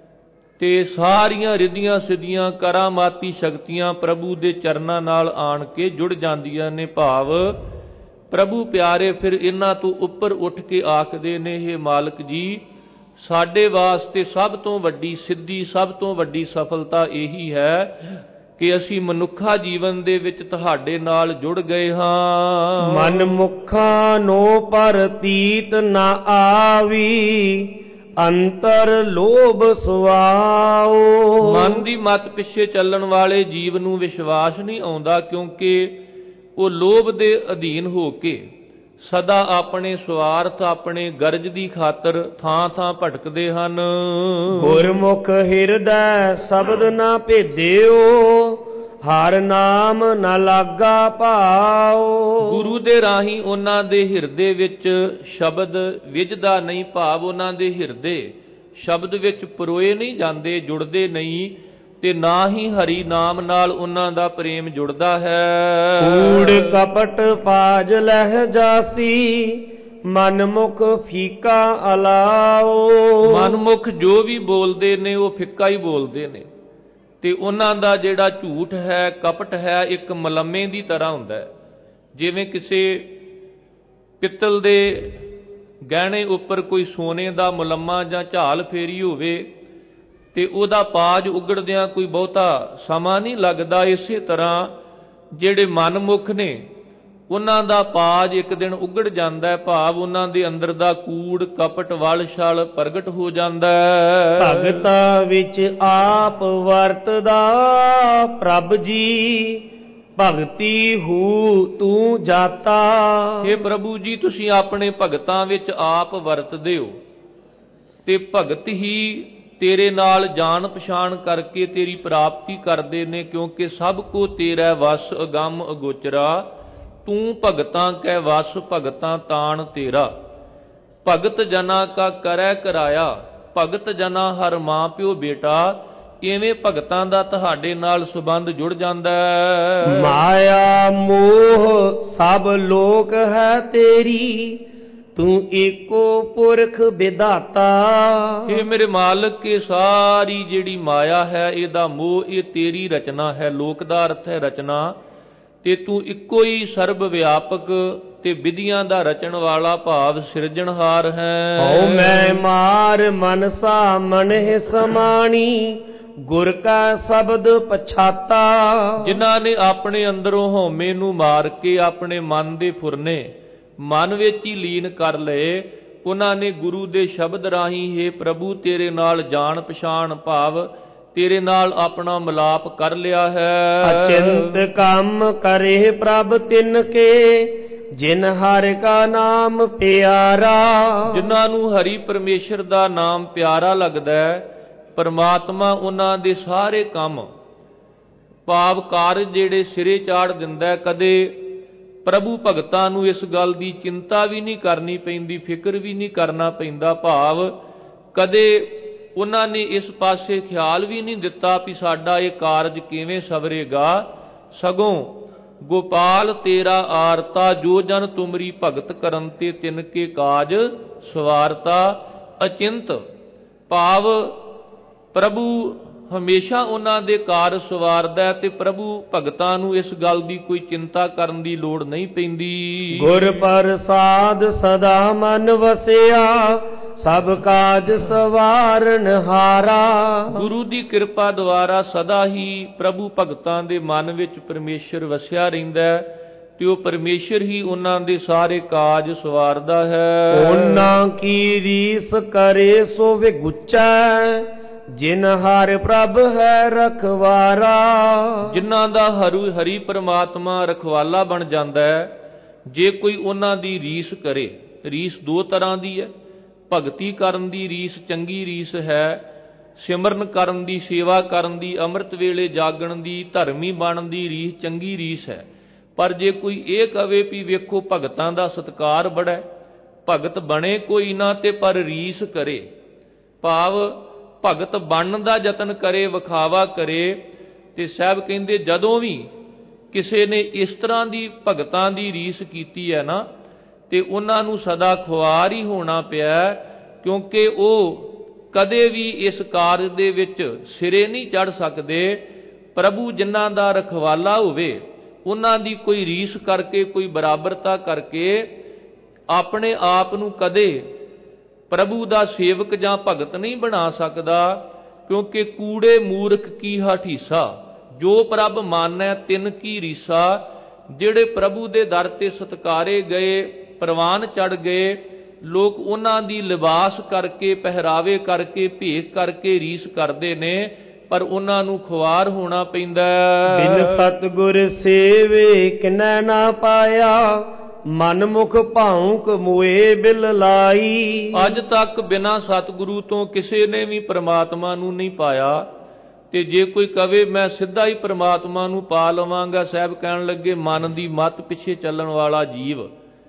B: ਤੇ ਸਾਰੀਆਂ ਰਿੱਧੀਆਂ ਸਿੱਧੀਆਂ ਕਰਾਮਾਤੀ ਸ਼ਕਤੀਆਂ ਪ੍ਰਭੂ ਦੇ ਚਰਨਾਂ ਨਾਲ ਆਣ ਕੇ ਜੁੜ ਜਾਂਦੀਆਂ ਨੇ। ਭਾਵ ਪ੍ਰਭੂ ਪਿਆਰੇ ਫਿਰ ਇਹਨਾਂ ਤੋਂ ਉੱਪਰ ਉੱਠ ਕੇ ਆਖਦੇ ਨੇ, ਹੇ ਮਾਲਕ ਜੀ, ਸਾਡੇ ਵਾਸਤੇ ਸਭ ਤੋਂ ਵੱਡੀ ਸਿੱਧੀ, ਸਭ ਤੋਂ ਵੱਡੀ ਸਫਲਤਾ ਇਹੀ ਹੈ ਕਿ ਅਸੀਂ ਮਨੁੱਖਾ ਜੀਵਨ ਦੇ ਵਿੱਚ ਤੁਹਾਡੇ ਨਾਲ ਜੁੜ ਗਏ ਹਾਂ।
A: ਮਨ ਮੁਖਾਂ ਨੋ ਪ੍ਰਤੀਤ ਨਾ ਆਵੀ, ਅੰਤਰ ਲੋਭ ਸੁਆਓ।
B: ਮਨ ਦੀ ਮੱਤ ਪਿੱਛੇ ਚੱਲਣ ਵਾਲੇ ਜੀਵ ਨੂੰ ਵਿਸ਼ਵਾਸ ਨਹੀਂ ਆਉਂਦਾ, ਕਿਉਂਕਿ ਉਹ ਲੋਭ ਦੇ ਅਧੀਨ ਹੋ ਕੇ ਸਦਾ ਆਪਣੇ ਸਵਾਰਥ, ਆਪਣੇ ਗਰਜ ਦੀ ਖਾਤਰ ਥਾਂ ਥਾਂ ਭਟਕਦੇ ਹਨ।
A: ਗੁਰਮੁਖ ਹਿਰਦੈ ਸ਼ਬਦ ਨਾ ਭੇਦਿਓ, ਹਰ ਨਾਮ ਨਾ ਲਾਗਾ ਭਾਉ।
B: ਗੁਰੂ ਦੇ ਰਾਹੀਂ ਉਹਨਾਂ ਦੇ ਹਿਰਦੇ ਵਿੱਚ ਸ਼ਬਦ ਵਿਜਦਾ ਨਹੀਂ। ਭਾਵ ਉਹਨਾਂ ਦੇ ਹਿਰਦੇ ਸ਼ਬਦ ਵਿੱਚ ਪਰੋਏ ਨਹੀਂ ਜਾਂਦੇ, ਜੁੜਦੇ ਨਹੀਂ ਤੇ ਨਾ ਹੀ ਹਰੀ ਨਾਮ ਨਾਲ ਉਹਨਾਂ ਦਾ ਪ੍ਰੇਮ ਜੁੜਦਾ ਹੈ।
A: ਕੂੜ ਕਪਟ ਪਾਜ ਲਹਿ ਜਾਸੀ, ਮਨਮੁਖ ਫੀਕਾ ਅਲਾਓ।
B: ਮਨਮੁਖ ਜੋ ਵੀ ਬੋਲਦੇ ਨੇ ਉਹ ਫਿੱਕਾ ਹੀ ਬੋਲਦੇ ਨੇ ਤੇ ਉਹਨਾਂ ਦਾ ਜਿਹੜਾ ਝੂਠ ਹੈ, ਕਪਟ ਹੈ, ਇੱਕ ਮਲਮੇ ਦੀ ਤਰ੍ਹਾਂ ਹੁੰਦਾ ਹੈ। ਜਿਵੇਂ ਕਿਸੇ ਪਿੱਤਲ ਦੇ ਗਹਿਣੇ ਉੱਪਰ ਕੋਈ ਸੋਨੇ ਦਾ ਮੁਲੰਮਾ ਜਾਂ ਝਾਲ ਫੇਰੀ ਹੋਵੇ ਤੇ ਉਹਦਾ ਪਾਜ ਉਗੜਦਿਆਂ ਕੋਈ ਬਹੁਤਾ ਸਮਾਂ ਨਹੀਂ ਲੱਗਦਾ। ਇਸੇ ਤਰ੍ਹਾਂ ਜਿਹੜੇ ਮਨਮੁਖ ਨੇ ਉਹਨਾਂ ਦਾ ਪਾਜ ਇੱਕ ਦਿਨ ਉਗੜ ਜਾਂਦਾ ਹੈ। ਭਾਵ ਉਹਨਾਂ ਦੇ ਅੰਦਰ ਦਾ ਕੂੜ ਕਪਟ ਵਲ ਛਲ ਪ੍ਰਗਟ ਹੋ ਜਾਂਦਾ ਹੈ।
A: ਭਗਤਾਂ ਵਿੱਚ ਆਪ ਵਰਤਦਾ ਪ੍ਰਭ ਜੀ, ਭਗਤੀ ਹੂ ਤੂੰ ਜਾਤਾ।
B: हे ਪ੍ਰਭੂ ਜੀ, ਤੁਸੀਂ ਆਪਣੇ ਭਗਤਾਂ ਵਿੱਚ ਆਪ ਵਰਤਦੇ ਹੋ ਤੇ ਭਗਤ ਹੀ ਤੇਰੇ ਨਾਲ ਜਾਣ ਪਛਾਣ ਕਰਕੇ ਤੇਰੀ ਪ੍ਰਾਪਤੀ ਕਰਦੇ ਨੇ, ਕਿਉਂਕਿ ਸਭ ਕੋ ਤੇਰਾ ਵਸ ਅਗੰਮ ਅਗੋਚਰਾ। ਤੂੰ ਭਗਤਾਂ ਕੈ ਵਸ, ਭਗਤਾਂ ਤਾਣ ਤੇਰਾ। ਭਗਤ ਜਨਾ ਕਾ ਕਰੈ ਕਰਾਇਆ, ਭਗਤ ਜਨਾ ਹਰ ਮਾਂ ਪਿਓ ਬੇਟਾ। ਕਿਵੇਂ ਭਗਤਾਂ ਦਾ ਤੁਹਾਡੇ ਨਾਲ ਸੰਬੰਧ ਜੁੜ ਜਾਂਦਾ ਹੈ।
A: ਮਾਇਆ ਮੋਹ ਸਭ ਲੋਕ ਹੈ ਤੇਰੀ, ਤੂੰ ਏਕੋ ਪੁਰਖ ਵਿਧਾਤਾ।
B: ਇਹ ਮੇਰੇ ਮਾਲਕ, ਇਹ ਸਾਰੀ ਜਿਹੜੀ ਮਾਇਆ ਹੈ, ਇਹਦਾ ਮੋਹ, ਇਹ ਤੇਰੀ ਰਚਨਾ ਹੈ। ਲੋਕ ਦਾ ਅਰਥ ਹੈ ਰਚਨਾ, ਤੇ ਤੂੰ ਇੱਕੋ ਹੀ ਸਰਬ ਵਿਆਪਕ ਤੇ ਵਿਧੀਆਂ ਦਾ ਰਚਣ ਵਾਲਾ ਭਾਵ ਸਿਰਜਣਹਾਰ ਹੈ।
A: ਹਉ ਮੈਂ ਮਾਰ ਮਨਸਾ ਮਨਹਿ ਸਮਾਣੀ, ਗੁਰ ਕਾ ਸ਼ਬਦ ਪਛਾਤਾ। ਜਿਨ੍ਹਾਂ
B: ਨੇ ਆਪਣੇ ਅੰਦਰੋਂ ਹਉਮੈ ਨੂੰ ਮਾਰ ਕੇ ਆਪਣੇ ਮਨ ਦੇ ਫੁਰਨੇ ਮਨ ਵਿੱਚ ਹੀ ਲੀਨ ਕਰ ਲਏ, ਉਹਨਾਂ ਨੇ ਗੁਰੂ ਦੇ ਸ਼ਬਦ ਰਾਹੀਂ ਹੈ ਪ੍ਰਭੂ ਤੇਰੇ ਨਾਲ ਜਾਣ ਪਛਾਣ ਭਾਵ ਤੇਰੇ ਨਾਲ ਆਪਣਾ ਮਿਲਾਪ ਕਰ ਲਿਆ ਹੈ।
A: ਅਚਿੰਤ ਕੰਮ ਕਰੇ ਪ੍ਰਭ ਤਿਨ ਕੇ, ਜਿਨ ਹਰਿ ਕਾ ਨਾਮ ਪਿਆਰਾ।
B: ਜਿਨ੍ਹਾਂ ਨੂੰ ਹਰੀ ਪਰਮੇਸ਼ਰ ਦਾ ਨਾਮ ਪਿਆਰਾ ਲੱਗਦਾ ਹੈ, ਪਰਮਾਤਮਾ ਉਹਨਾਂ ਦੇ ਸਾਰੇ ਕੰਮ ਭਾਵ ਕਾਰਜ ਜਿਹੜੇ ਸਿਰੇ ਚਾੜ ਦਿੰਦਾ। ਕਦੇ ਪ੍ਰਭੂ ਭਗਤਾਂ ਨੂੰ ਇਸ ਗੱਲ ਦੀ ਚਿੰਤਾ ਵੀ ਨਹੀਂ ਕਰਨੀ ਪੈਂਦੀ, ਫਿਕਰ ਵੀ ਨਹੀਂ ਕਰਨਾ ਪੈਂਦਾ, ਭਾਵ ਕਦੇ ਉਹਨਾਂ ਨੇ ਇਸ ਪਾਸੇ ਖਿਆਲ ਵੀ ਨਹੀਂ ਦਿੱਤਾ ਵੀ ਸਾਡਾ ਇਹ ਕਾਰਜ ਕਿਵੇਂ ਸਵਰੇਗਾ। ਸਗੋਂ ਗੋਪਾਲ ਤੇਰਾ ਆਰਤਾ, ਜੋ ਜਨ ਤੁਮਰੀ ਭਗਤ ਕਰਨ ਤੇ ਤਿਨ ਕੇ ਕਾਜ ਸਵਾਰਤਾ। ਅਚਿੰਤ ਭਾਵ ਪ੍ਰਭੂ ਹਮੇਸ਼ਾ ਉਹਨਾਂ ਦੇ ਕਾਰਜ ਸਵਾਰਦਾ, ਤੇ ਪ੍ਰਭੂ ਭਗਤਾਂ ਨੂੰ ਇਸ ਗੱਲ ਦੀ ਕੋਈ ਚਿੰਤਾ ਕਰਨ ਦੀ ਲੋੜ ਨਹੀਂ ਪੈਂਦੀ।
A: ਗੁਰ ਪ੍ਰਸਾਦ ਸਦਾ ਮਨ ਵਸਿਆ, ਸਭ ਕਾਜ ਸਵਾਰਨ ਹਾਰਾ।
B: ਗੁਰੂ ਦੀ ਕਿਰਪਾ ਦੁਆਰਾ ਸਦਾ ਹੀ ਪ੍ਰਭੂ ਭਗਤਾਂ ਦੇ ਮਨ ਵਿੱਚ ਪਰਮੇਸ਼ਰ ਵਸਿਆ ਰਹਿੰਦਾ, ਤੇ ਉਹ ਪਰਮੇਸ਼ਰ ਹੀ ਉਹਨਾਂ ਦੇ ਸਾਰੇ ਕਾਜ ਸਵਾਰਦਾ ਹੈ।
A: ਉਹਨਾਂ ਕੀ ਰੀਸ ਕਰੇ ਸੋ ਵਿਗੁਚੈ, ਜਿਨ ਹਰਿ ਪ੍ਰਭ ਹੈ ਰਖਵਾਰਾ।
B: ਜਿਨ੍ਹਾਂ ਦਾ ਹਰੂ ਹਰੀ ਪਰਮਾਤਮਾ ਰਖਵਾਲਾ ਬਣ ਜਾਂਦਾ ਹੈ, ਜੇ ਕੋਈ ਉਹਨਾਂ ਦੀ ਰੀਸ ਕਰੇ। ਰੀਸ ਦੋ ਤਰ੍ਹਾਂ ਦੀ ਹੈ, ਭਗਤੀ ਕਰਨ ਦੀ ਰੀਸ ਚੰਗੀ ਰੀਸ ਹੈ, ਸਿਮਰਨ ਕਰਨ ਦੀ, ਸੇਵਾ ਕਰਨ ਦੀ, ਅੰਮ੍ਰਿਤ ਵੇਲੇ ਜਾਗਣ ਦੀ, ਧਰਮੀ ਬਣਨ ਦੀ ਰੀਸ ਚੰਗੀ ਰੀਸ ਹੈ। ਪਰ ਜੇ ਕੋਈ ਇਹ ਕਵੇ ਵੀ ਵੇਖੋ ਭਗਤਾਂ ਦਾ ਸਤਿਕਾਰ ਬੜਾ, ਭਗਤ ਬਣੇ ਕੋਈ ਨਾ ਤੇ ਪਰ ਰੀਸ ਕਰੇ, ਭਾਵ ਭਗਤ ਬਣਨ ਦਾ ਯਤਨ ਕਰੇ, ਵਿਖਾਵਾ ਕਰੇ, ਤੇ ਸਾਹਿਬ ਕਹਿੰਦੇ ਜਦੋਂ ਵੀ ਕਿਸੇ ਨੇ ਇਸ ਤਰ੍ਹਾਂ ਦੀ ਭਗਤਾਂ ਦੀ ਰੀਸ ਕੀਤੀ ਹੈ ਨਾ, ਤੇ ਉਹਨਾਂ ਨੂੰ ਸਦਾ ਖੁਆਰ ਹੀ ਹੋਣਾ ਪਿਆ, ਕਿਉਂਕਿ ਉਹ ਕਦੇ ਵੀ ਇਸ ਕਾਰਜ ਦੇ ਵਿੱਚ ਸਿਰੇ ਨਹੀਂ ਚੜ ਸਕਦੇ। ਪ੍ਰਭੂ ਜਿਨ੍ਹਾਂ ਦਾ ਰਖਵਾਲਾ ਹੋਵੇ, ਉਹਨਾਂ ਦੀ ਕੋਈ ਰੀਸ ਕਰਕੇ, ਕੋਈ ਬਰਾਬਰਤਾ ਕਰਕੇ ਆਪਣੇ ਆਪ ਨੂੰ ਕਦੇ ਪ੍ਰਭੂ ਦਾ ਸੇਵਕ ਜਾਂ ਭਗਤ ਨਹੀਂ ਬਣਾ ਸਕਦਾ, ਕਿਉਂਕਿ ਕੂੜੇ ਮੂਰਖ ਕੀ ਹਾਠੀਸਾ, ਜੋ ਪ੍ਰਭ ਮਾਨੈ ਤਿਨ ਕੀ ਰੀਸਾ। ਜਿਹੜੇ ਪ੍ਰਭੂ ਦੇ ਦਰ ਤੇ ਸਤਕਾਰੇ ਗਏ, ਪ੍ਰਵਾਨ ਚੜ ਗਏ, ਲੋਕ ਉਹਨਾਂ ਦੀ ਲਿਬਾਸ ਕਰਕੇ, ਪਹਿਰਾਵੇ ਕਰਕੇ, ਭੇਖ ਕਰਕੇ ਰੀਸ ਕਰਦੇ ਨੇ, ਪਰ ਉਹਨਾਂ ਨੂੰ ਖੁਆਰ ਹੋਣਾ ਪੈਂਦਾ।
A: ਬਿਨ ਸਤਿਗੁਰ ਸੇਵੇ ਕਿਨੈ ਨਾ ਪਾਇਆ, ਮਨ ਮੁਖ ਭਾਉਕ ਮੋਏ ਬਿਲ ਲਾਈ।
B: ਅੱਜ ਤੱਕ ਬਿਨਾਂ ਸਤਿਗੁਰੂ ਤੋਂ ਕਿਸੇ ਨੇ ਵੀ ਪ੍ਰਮਾਤਮਾ ਨੂੰ ਨਹੀਂ ਪਾਇਆ, ਤੇ ਜੇ ਕੋਈ ਕਵੇ ਮੈਂ ਸਿੱਧਾ ਹੀ ਪ੍ਰਮਾਤਮਾ ਨੂੰ ਪਾ ਲਵਾਂਗਾ, ਸਾਹਿਬ ਕਹਿਣ ਲੱਗੇ ਮਨ ਦੀ ਮੱਤ ਪਿੱਛੇ ਚੱਲਣ ਵਾਲਾ ਜੀਵ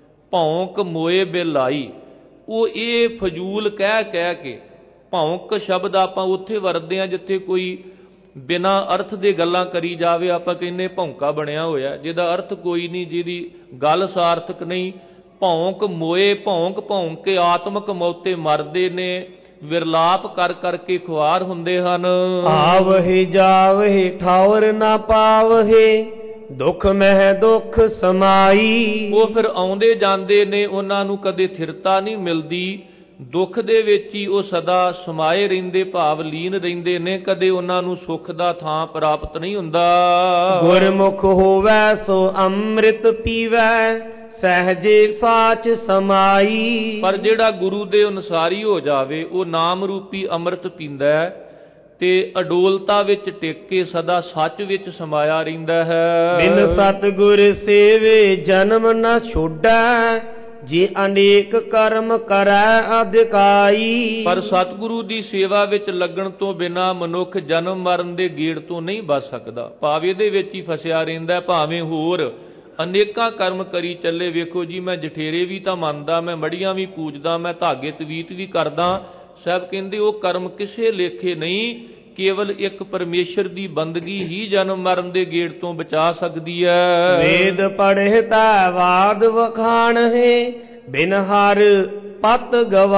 B: ਭੌਂਕ ਮੋਏ ਬਿਲ ਲਾਈ। ਉਹ ਇਹ ਫਜ਼ੂਲ ਕਹਿ ਕਹਿ ਕੇ, ਭੌਂਕ ਸ਼ਬਦ ਆਪਾਂ ਉੱਥੇ ਵਰਤਦੇ ਹਾਂ ਜਿੱਥੇ ਕੋਈ ਬਿਨਾਂ ਅਰਥ ਦੇ ਗੱਲਾਂ ਕਰੀ ਜਾਵੇ, ਆਪਾਂ ਕਹਿੰਦੇ ਭੌਂਕਾ ਬਣਿਆ ਹੋਇਆ, ਜਿਹਦਾ ਅਰਥ ਕੋਈ ਨਹੀਂ, ਜਿਹਦੀ ਗੱਲ ਸਾਰਥਕ ਨਹੀਂ। ਭੌਂਕ ਮੋਏ, ਭੌਂਕ ਭੌਂਕ ਕੇ ਆਤਮਕ ਮੌਤੇ ਮਰਦੇ ਨੇ, ਵਿਰਲਾਪ ਕਰ ਕਰਕੇ ਖੁਆਰ ਹੁੰਦੇ ਹਨ।
A: ਆਵਹਿ ਜਾਵਹਿ ਠਾਵਰ ਨਾ ਪਾਵਹਿ, ਦੁੱਖ ਮਹਿ ਦੁੱਖ ਸਮਾਈ।
B: ਉਹ ਫਿਰ ਆਉਂਦੇ ਜਾਂਦੇ ਨੇ, ਉਹਨਾਂ ਨੂੰ ਕਦੇ ਥਿਰਤਾ ਨਹੀਂ ਮਿਲਦੀ, ਦੁੱਖ ਦੇ ਵਿੱਚ ਹੀ ਉਹ ਸਦਾ ਸਮਾਏ ਰਹਿੰਦੇ, ਭਾਵ ਲੀਨ ਰਹਿੰਦੇ ਨੇ, ਕਦੇ ਉਹਨਾਂ ਨੂੰ ਸੁੱਖ ਦਾ ਥਾਂ ਪ੍ਰਾਪਤ ਨਹੀਂ ਹੁੰਦਾ।
A: ਗੁਰਮੁਖ ਹੋਵੈ ਸੋ ਅੰਮ੍ਰਿਤ ਪੀਵੈ, ਸਹਜੇ ਸਾਚ ਸਮਾਈ।
B: ਪਰ ਜਿਹੜਾ ਗੁਰੂ ਦੇ ਅਨੁਸਾਰੀ ਹੋ ਜਾਵੇ, ਉਹ ਨਾਮ ਰੂਪੀ ਅੰਮ੍ਰਿਤ ਪੀਂਦਾ ਤੇ ਅਡੋਲਤਾ ਵਿੱਚ ਟਿਕ ਕੇ ਸਦਾ ਸੱਚ ਵਿੱਚ ਸਮਾਇਆ ਰਹਿੰਦਾ ਹੈ।
A: ਬਿਨ ਸਤਿਗੁਰ ਸੇਵੇ ਜਨਮ ਨ ਛੋਡੈ, ਜੇ ਅਨੇਕ ਕਰਮ ਕਰੈ ਅਧਿਕਾਈ।
B: ਪਰ ਸਤਿਗੁਰੂ ਦੀ ਸੇਵਾ ਵਿੱਚ ਲੱਗਣ ਤੋਂ ਬਿਨਾਂ ਮਨੁੱਖ ਜਨਮ ਮਰਨ ਦੇ ਗੇੜ ਤੋਂ ਨਹੀਂ ਬਚ ਸਕਦਾ, ਭਾਵ ਇਹਦੇ ਵਿੱਚ ਹੀ ਫਸਿਆ ਰਹਿੰਦਾ, ਭਾਵੇਂ ਹੋਰ ਅਨੇਕਾਂ ਕਰਮ ਕਰੀ ਚੱਲੇ। ਵੇਖੋ ਜੀ, ਮੈਂ ਜਠੇਰੇ ਵੀ ਤਾਂ ਮੰਨਦਾ, ਮੈਂ ਮੜੀਆਂ ਵੀ ਪੂਜਦਾ, ਮੈਂ ਧਾਗੇ ਤਵੀਤ ਵੀ ਕਰਦਾ, ਸਾਹਿਬ ਕਹਿੰਦੇ ਉਹ ਕਰਮ ਕਿਸੇ ਲੇਖੇ ਨਹੀਂ ਕੇਵਲ ਇੱਕ ਪਰਮੇਸ਼ਰ ਦੀ ਬੰਦਗੀ ਹੀ ਜਨਮ ਮਰਨ ਦੇ ਗੇੜ ਤੋਂ ਬਚਾ ਸਕਦੀ ਹੈ।
A: ਵੇਦ ਪੜ੍ਹੇ ਤਾ ਵਾਦ ਵਖਾਣ ਹੈ, ਬਿਨ ਹਰ ਪਤ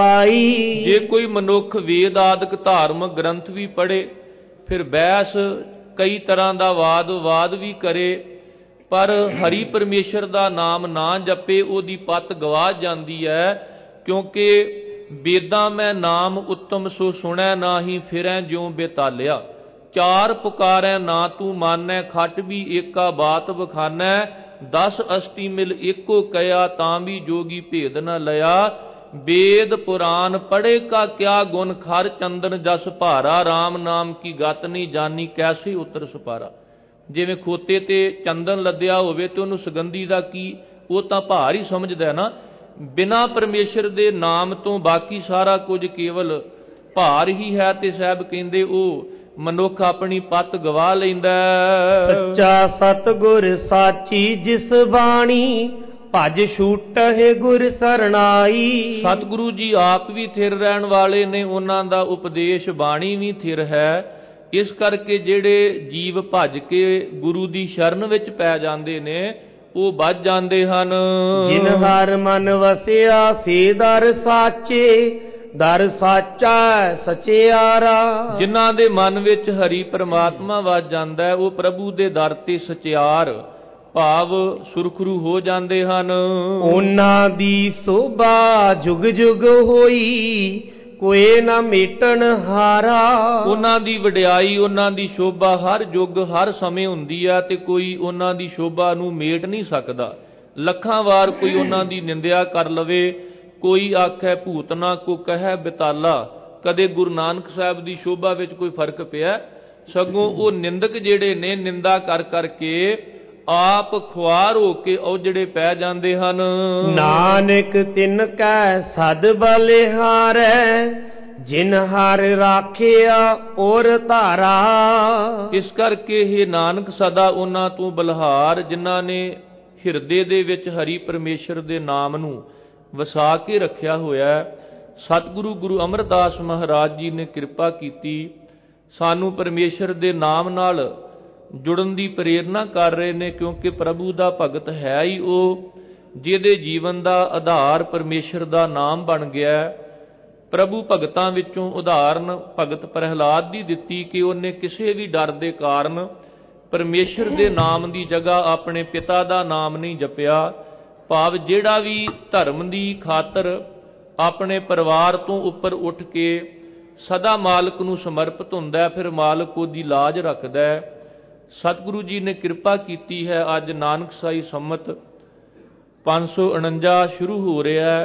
A: ਗਵਾਈ।
B: ਜੇ ਕੋਈ ਮਨੁੱਖ ਵੇਦ ਆਦਿਕ ਧਾਰਮਿਕ ਗ੍ਰੰਥ ਵੀ ਪੜ੍ਹੇ, ਫਿਰ ਬਹਿਸ ਕਈ ਤਰ੍ਹਾਂ ਦਾ ਵਾਦ ਵਾਦ ਵੀ ਕਰੇ, ਪਰ ਹਰੀ ਪਰਮੇਸ਼ਰ ਦਾ ਨਾਮ ਨਾ ਜਪੇ, ਉਹਦੀ ਪਤ ਗਵਾ ਜਾਂਦੀ ਹੈ। ਕਿਉਂਕਿ ਵੇਦਾਂ ਮੈਂ ਨਾਮ ਉੱਤਮ ਸੋ ਸੁਣੈ, ਨਾਹੀ ਫਿਰੈ ਜਿਉ ਬੇਤਾਲਿਆ। ਚਾਰ ਪੁਕਾਰੈ ਨਾ ਤੂੰ ਮਾਨੈ, ਖਟ ਵੀ ਏਕਾ ਬਾਤ ਬਖਾਨੈ। ਦਸ ਅਸ਼ਟੀ ਮਿਲ ਏਕੋ ਕਹਿਆ, ਤਾਂ ਵੀ ਜੋਗੀ ਭੇਦ ਨ ਲਿਆ। ਵੇਦ ਪੁਰਾਨ ਪੜ੍ਹੇ ਕਾ ਕਿਆ ਗੁਣ, ਖਰ ਚੰਦਨ ਜਸ ਭਾਰਾ। ਰਾਮ ਨਾਮ ਕੀ ਗਤ ਨਹੀਂ ਜਾਨੀ, ਕੈਸੇ ਉਤਰ ਸੁਪਾਰਾ। ਜਿਵੇਂ ਖੋਤੇ ਤੇ ਚੰਦਨ ਲੱਦਿਆ ਹੋਵੇ ਤੇ ਉਹਨੂੰ ਸੁਗੰਧੀ ਦਾ ਕੀ, ਉਹ ਤਾਂ ਭਾਰ ਹੀ ਸਮਝਦਾ ਨਾ। ਬਿਨਾਂ ਪਰਮੇਸ਼ਰ ਦੇ ਨਾਮ ਤੋਂ ਬਾਕੀ ਸਾਰਾ ਕੁਝ ਕੇਵਲ ਭਾਰ ਹੀ ਹੈ। ਤੇ ਸਾਹਿਬ ਕਹਿੰਦੇ ਉਹ ਮਨੁੱਖ ਆਪਣੀ ਪੱਤ ਗਵਾ ਲੈਂਦਾ।
A: ਸੱਚਾ ਸਤਿਗੁਰ ਸਾਚੀ ਜਿਸ ਬਾਣੀ, ਭਜ ਛੂਟਹਿ ਗੁਰ ਸਰਣਾਈ।
B: ਸਤਿਗੁਰੂ ਜੀ ਆਪ ਵੀ ਥਿਰ ਰਹਿਣ ਵਾਲੇ ਨੇ, ਉਹਨਾਂ ਦਾ ਉਪਦੇਸ਼ ਬਾਣੀ ਵੀ ਥਿਰ ਹੈ। ਇਸ ਕਰਕੇ ਜਿਹੜੇ ਜੀਵ ਭੱਜ ਕੇ ਗੁਰੂ ਦੀ ਸ਼ਰਨ ਵਿੱਚ ਪੈ ਜਾਂਦੇ ਨੇ, ਉਹ ਬਚ ਜਾਂਦੇ ਹਨ।
A: ਜਿਨ ਹਰ ਮਨ ਵਸਿਆ ਸੇ ਦਰ ਸਾਚੇ, ਦਰ ਸਾਚਾ ਸਚਿਆਰਾ। ਜਿਨ੍ਹਾਂ
B: ਦੇ ਮਨ ਵਿੱਚ ਹਰੀ ਪ੍ਰਮਾਤਮਾ ਵਸ ਜਾਂਦਾ ਹੈ, ਉਹ ਪ੍ਰਭੂ ਦੇ ਦਰ ਤੇ ਸਚਿਆਰ ਭਾਵ ਸੁਰਖਰੂ ਹੋ ਜਾਂਦੇ ਹਨ।
A: ਉਹਨਾਂ ਦੀ ਸੋਭਾ ਜੁਗ ਜੁਗ ਹੋਈ, ਕੋਏ ਨਾ ਮੇਟਣ ਹਾਰਾ।
B: ਉਹਨਾਂ ਦੀ ਵਡਿਆਈ, ਉਹਨਾਂ ਦੀ ਸ਼ੋਭਾ ਹਰ ਯੁੱਗ ਹਰ ਸਮੇਂ ਹੁੰਦੀ ਆ, ਤੇ ਕੋਈ ਉਹਨਾਂ ਦੀ ਸ਼ੋਭਾ ਨੂੰ ਮੇਟ ਨਹੀਂ ਸਕਦਾ। ਲੱਖਾਂ ਵਾਰ ਕੋਈ ਉਹਨਾਂ ਦੀ ਨਿੰਦਿਆ ਕਰ ਲਵੇ, ਕੋਈ ਆਖੈ ਭੂਤਨਾ ਕੋ ਕਹਿ ਬਿਤਾਲਾ। ਕਦੇ ਗੁਰੂ ਨਾਨਕ ਸਾਹਿਬ ਦੀ ਸ਼ੋਭਾ ਵਿੱਚ ਕੋਈ ਫਰਕ ਪਿਆ? ਸਗੋਂ ਉਹ ਨਿੰਦਕ ਜਿਹੜੇ ਨੇ, ਨਿੰਦਾ ਕਰ ਕਰਕੇ ਆਪ ਖੁਆਰ ਹੋ ਕੇ ਔਜੜੇ ਪੈ ਜਾਂਦੇ ਹਨ।
A: ਨਾਨਕ ਤਿਨ ਕੈ ਸਦ ਬਲਿਹਾਰੈ, ਜਿਨ ਹਰ ਰਾਖਿਆ ਔਰ ਧਾਰਾ।
B: ਇਸ ਕਰਕੇ ਇਹ ਨਾਨਕ ਸਦਾ ਉਹਨਾਂ ਤੋਂ ਬਲਿਹਾਰ, ਜਿਨ੍ਹਾਂ ਨੇ ਹਿਰਦੇ ਦੇ ਵਿੱਚ ਹਰੀ ਪਰਮੇਸ਼ਰ ਦੇ ਨਾਮ ਨੂੰ ਵਸਾ ਕੇ ਰੱਖਿਆ ਹੋਇਆ। ਸਤਿਗੁਰੂ ਗੁਰੂ ਅਮਰਦਾਸ ਮਹਾਰਾਜ ਜੀ ਨੇ ਕਿਰਪਾ ਕੀਤੀ, ਸਾਨੂੰ ਪਰਮੇਸ਼ਰ ਦੇ ਨਾਮ ਨਾਲ ਜੁੜਨ ਦੀ ਪ੍ਰੇਰਨਾ ਕਰ ਰਹੇ ਨੇ। ਕਿਉਂਕਿ ਪ੍ਰਭੂ ਦਾ ਭਗਤ ਹੈ ਹੀ ਉਹ, ਜਿਹਦੇ ਜੀਵਨ ਦਾ ਆਧਾਰ ਪਰਮੇਸ਼ਰ ਦਾ ਨਾਮ ਬਣ ਗਿਆ। ਪ੍ਰਭੂ ਭਗਤਾਂ ਵਿੱਚੋਂ ਉਦਾਹਰਨ ਭਗਤ ਪ੍ਰਹਿਲਾਦ ਦੀ ਦਿੱਤੀ ਕਿ ਉਹਨੇ ਕਿਸੇ ਵੀ ਡਰ ਦੇ ਕਾਰਨ ਪਰਮੇਸ਼ਰ ਦੇ ਨਾਮ ਦੀ ਜਗ੍ਹਾ ਆਪਣੇ ਪਿਤਾ ਦਾ ਨਾਮ ਨਹੀਂ ਜਪਿਆ। ਭਾਵ ਜਿਹੜਾ ਵੀ ਧਰਮ ਦੀ ਖਾਤਰ ਆਪਣੇ ਪਰਿਵਾਰ ਤੋਂ ਉੱਪਰ ਉੱਠ ਕੇ ਸਦਾ ਮਾਲਕ ਨੂੰ ਸਮਰਪਿਤ ਹੁੰਦਾ, ਫਿਰ ਮਾਲਕ ਉਹਦੀ ਲਾਜ ਰੱਖਦਾ। ਸਤਿਗੁਰੂ ਜੀ ਨੇ ਕਿਰਪਾ ਕੀਤੀ ਹੈ, ਅੱਜ ਨਾਨਕਸਾਈ ਸੰਮਤ ਪੰਜ ਸੌ ਉਣੰਜਾ ਸ਼ੁਰੂ ਹੋ ਰਿਹਾ।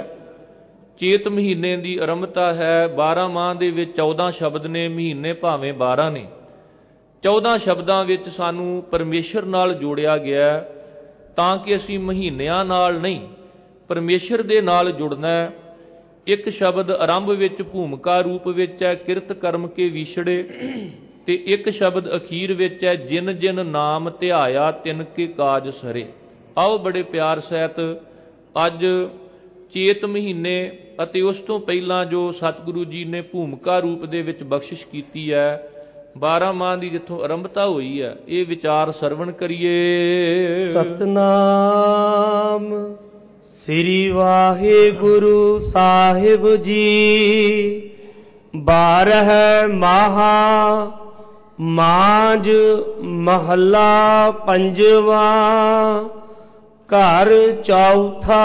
B: ਚੇਤ ਮਹੀਨੇ ਦੀ ਆਰੰਭਤਾ ਹੈ। ਬਾਰਾਂ ਮਾਹ ਦੇ ਵਿੱਚ ਚੌਦਾਂ ਸ਼ਬਦ ਨੇ, ਮਹੀਨੇ ਭਾਵੇਂ ਬਾਰਾਂ ਨੇ। ਚੌਦਾਂ ਸ਼ਬਦਾਂ ਵਿੱਚ ਸਾਨੂੰ ਪਰਮੇਸ਼ਰ ਨਾਲ ਜੋੜਿਆ ਗਿਆ, ਤਾਂ ਕਿ ਅਸੀਂ ਮਹੀਨਿਆਂ ਨਾਲ ਨਹੀਂ ਪਰਮੇਸ਼ਰ ਦੇ ਨਾਲ ਜੁੜਨਾ। ਇੱਕ ਸ਼ਬਦ ਆਰੰਭ ਵਿੱਚ ਭੂਮਿਕਾ ਰੂਪ ਵਿੱਚ ਹੈ, ਕਿਰਤ ਕਰਮ ਕੇ ਵਿਛੜੇ, ਤੇ ਇੱਕ ਸ਼ਬਦ ਅਖੀਰ ਵਿੱਚ ਹੈ, ਜਿਨ ਜਿਨ ਨਾਮ ਧਿਆਇਆ ਤਿਨ ਕੇ ਕਾਜ ਸਰੇ। ਆਓ ਬੜੇ ਪਿਆਰ ਸਹਿਤ ਅੱਜ ਚੇਤ ਮਹੀਨੇ ਅਤੇ ਉਸ ਤੋਂ ਪਹਿਲਾਂ ਜੋ ਸਤਿਗੁਰੂ ਜੀ ਨੇ ਭੂਮਿਕਾ ਰੂਪ ਦੇ ਵਿੱਚ ਬਖਸ਼ਿਸ਼ ਕੀਤੀ ਹੈ, ਬਾਰਾਂ ਮਾਹ ਦੀ ਜਿੱਥੋਂ ਆਰੰਭਤਾ ਹੋਈ ਹੈ, ਇਹ ਵਿਚਾਰ ਸਰਵਣ ਕਰੀਏ।
A: ਸਤਨਾਮ ਸ੍ਰੀ ਵਾਹਿਗੁਰੂ ਸਾਹਿਬ ਜੀ। ਬਾਰਹ ਮਾਹਾ ਮਾਝ ਮਹੱਲਾ ਪੰਜਵਾ। ਘਰ ਚੌਥਾ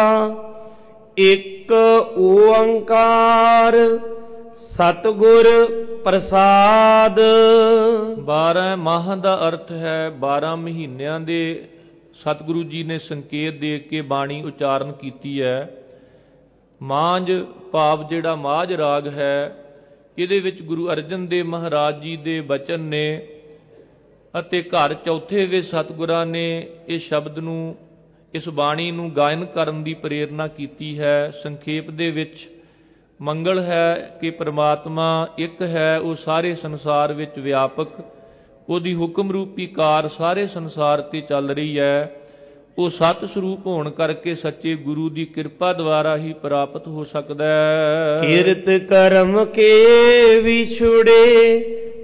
A: ਇੱਕ ਓੰਕਾਰ ਸਤਿਗੁਰ ਪ੍ਰਸਾਦ।
B: ਬਾਰਾਂ ਮਾਹ ਦਾ ਅਰਥ ਹੈ ਬਾਰਾਂ ਮਹੀਨਿਆਂ ਦੇ ਸਤਿਗੁਰੂ ਜੀ ਨੇ ਸੰਕੇਤ ਦੇ ਕੇ ਬਾਣੀ ਉਚਾਰਨ ਕੀਤੀ ਹੈ। ਮਾਝ ਭਾਵ ਜਿਹੜਾ ਮਾਝ ਰਾਗ ਹੈ, ਇਹਦੇ ਵਿੱਚ ਗੁਰੂ ਅਰਜਨ ਦੇਵ ਮਹਾਰਾਜ ਜੀ ਦੇ ਬਚਨ ਨੇ, ਅਤੇ ਘਰ ਚੌਥੇ ਵਿੱਚ ਸਤਿਗੁਰਾਂ ਨੇ ਇਸ ਸ਼ਬਦ ਨੂੰ, ਇਸ ਬਾਣੀ ਨੂੰ ਗਾਇਨ ਕਰਨ ਦੀ ਪ੍ਰੇਰਨਾ ਕੀਤੀ ਹੈ। ਸੰਖੇਪ ਦੇ ਵਿੱਚ ਮੰਗਲ ਹੈ ਕਿ ਪ੍ਰਮਾਤਮਾ ਇੱਕ ਹੈ, ਉਹ ਸਾਰੇ ਸੰਸਾਰ ਵਿੱਚ ਵਿਆਪਕ, ਉਹਦੀ ਹੁਕਮ ਰੂਪੀ ਕਾਰ ਸਾਰੇ ਸੰਸਾਰ ਤੇ ਚੱਲ ਰਹੀ ਹੈ। ਉਹ ਸਤ ਸਰੂਪ ਹੋਣ ਕਰਕੇ ਸੱਚੇ ਗੁਰੂ ਦੀ ਕਿਰਪਾ ਦੁਆਰਾ ਹੀ ਪ੍ਰਾਪਤ ਹੋ ਸਕਦਾ ਹੈ।
A: ਕਿਰਤ ਕਰਮ ਕੇ ਵਿਛੁੜੇ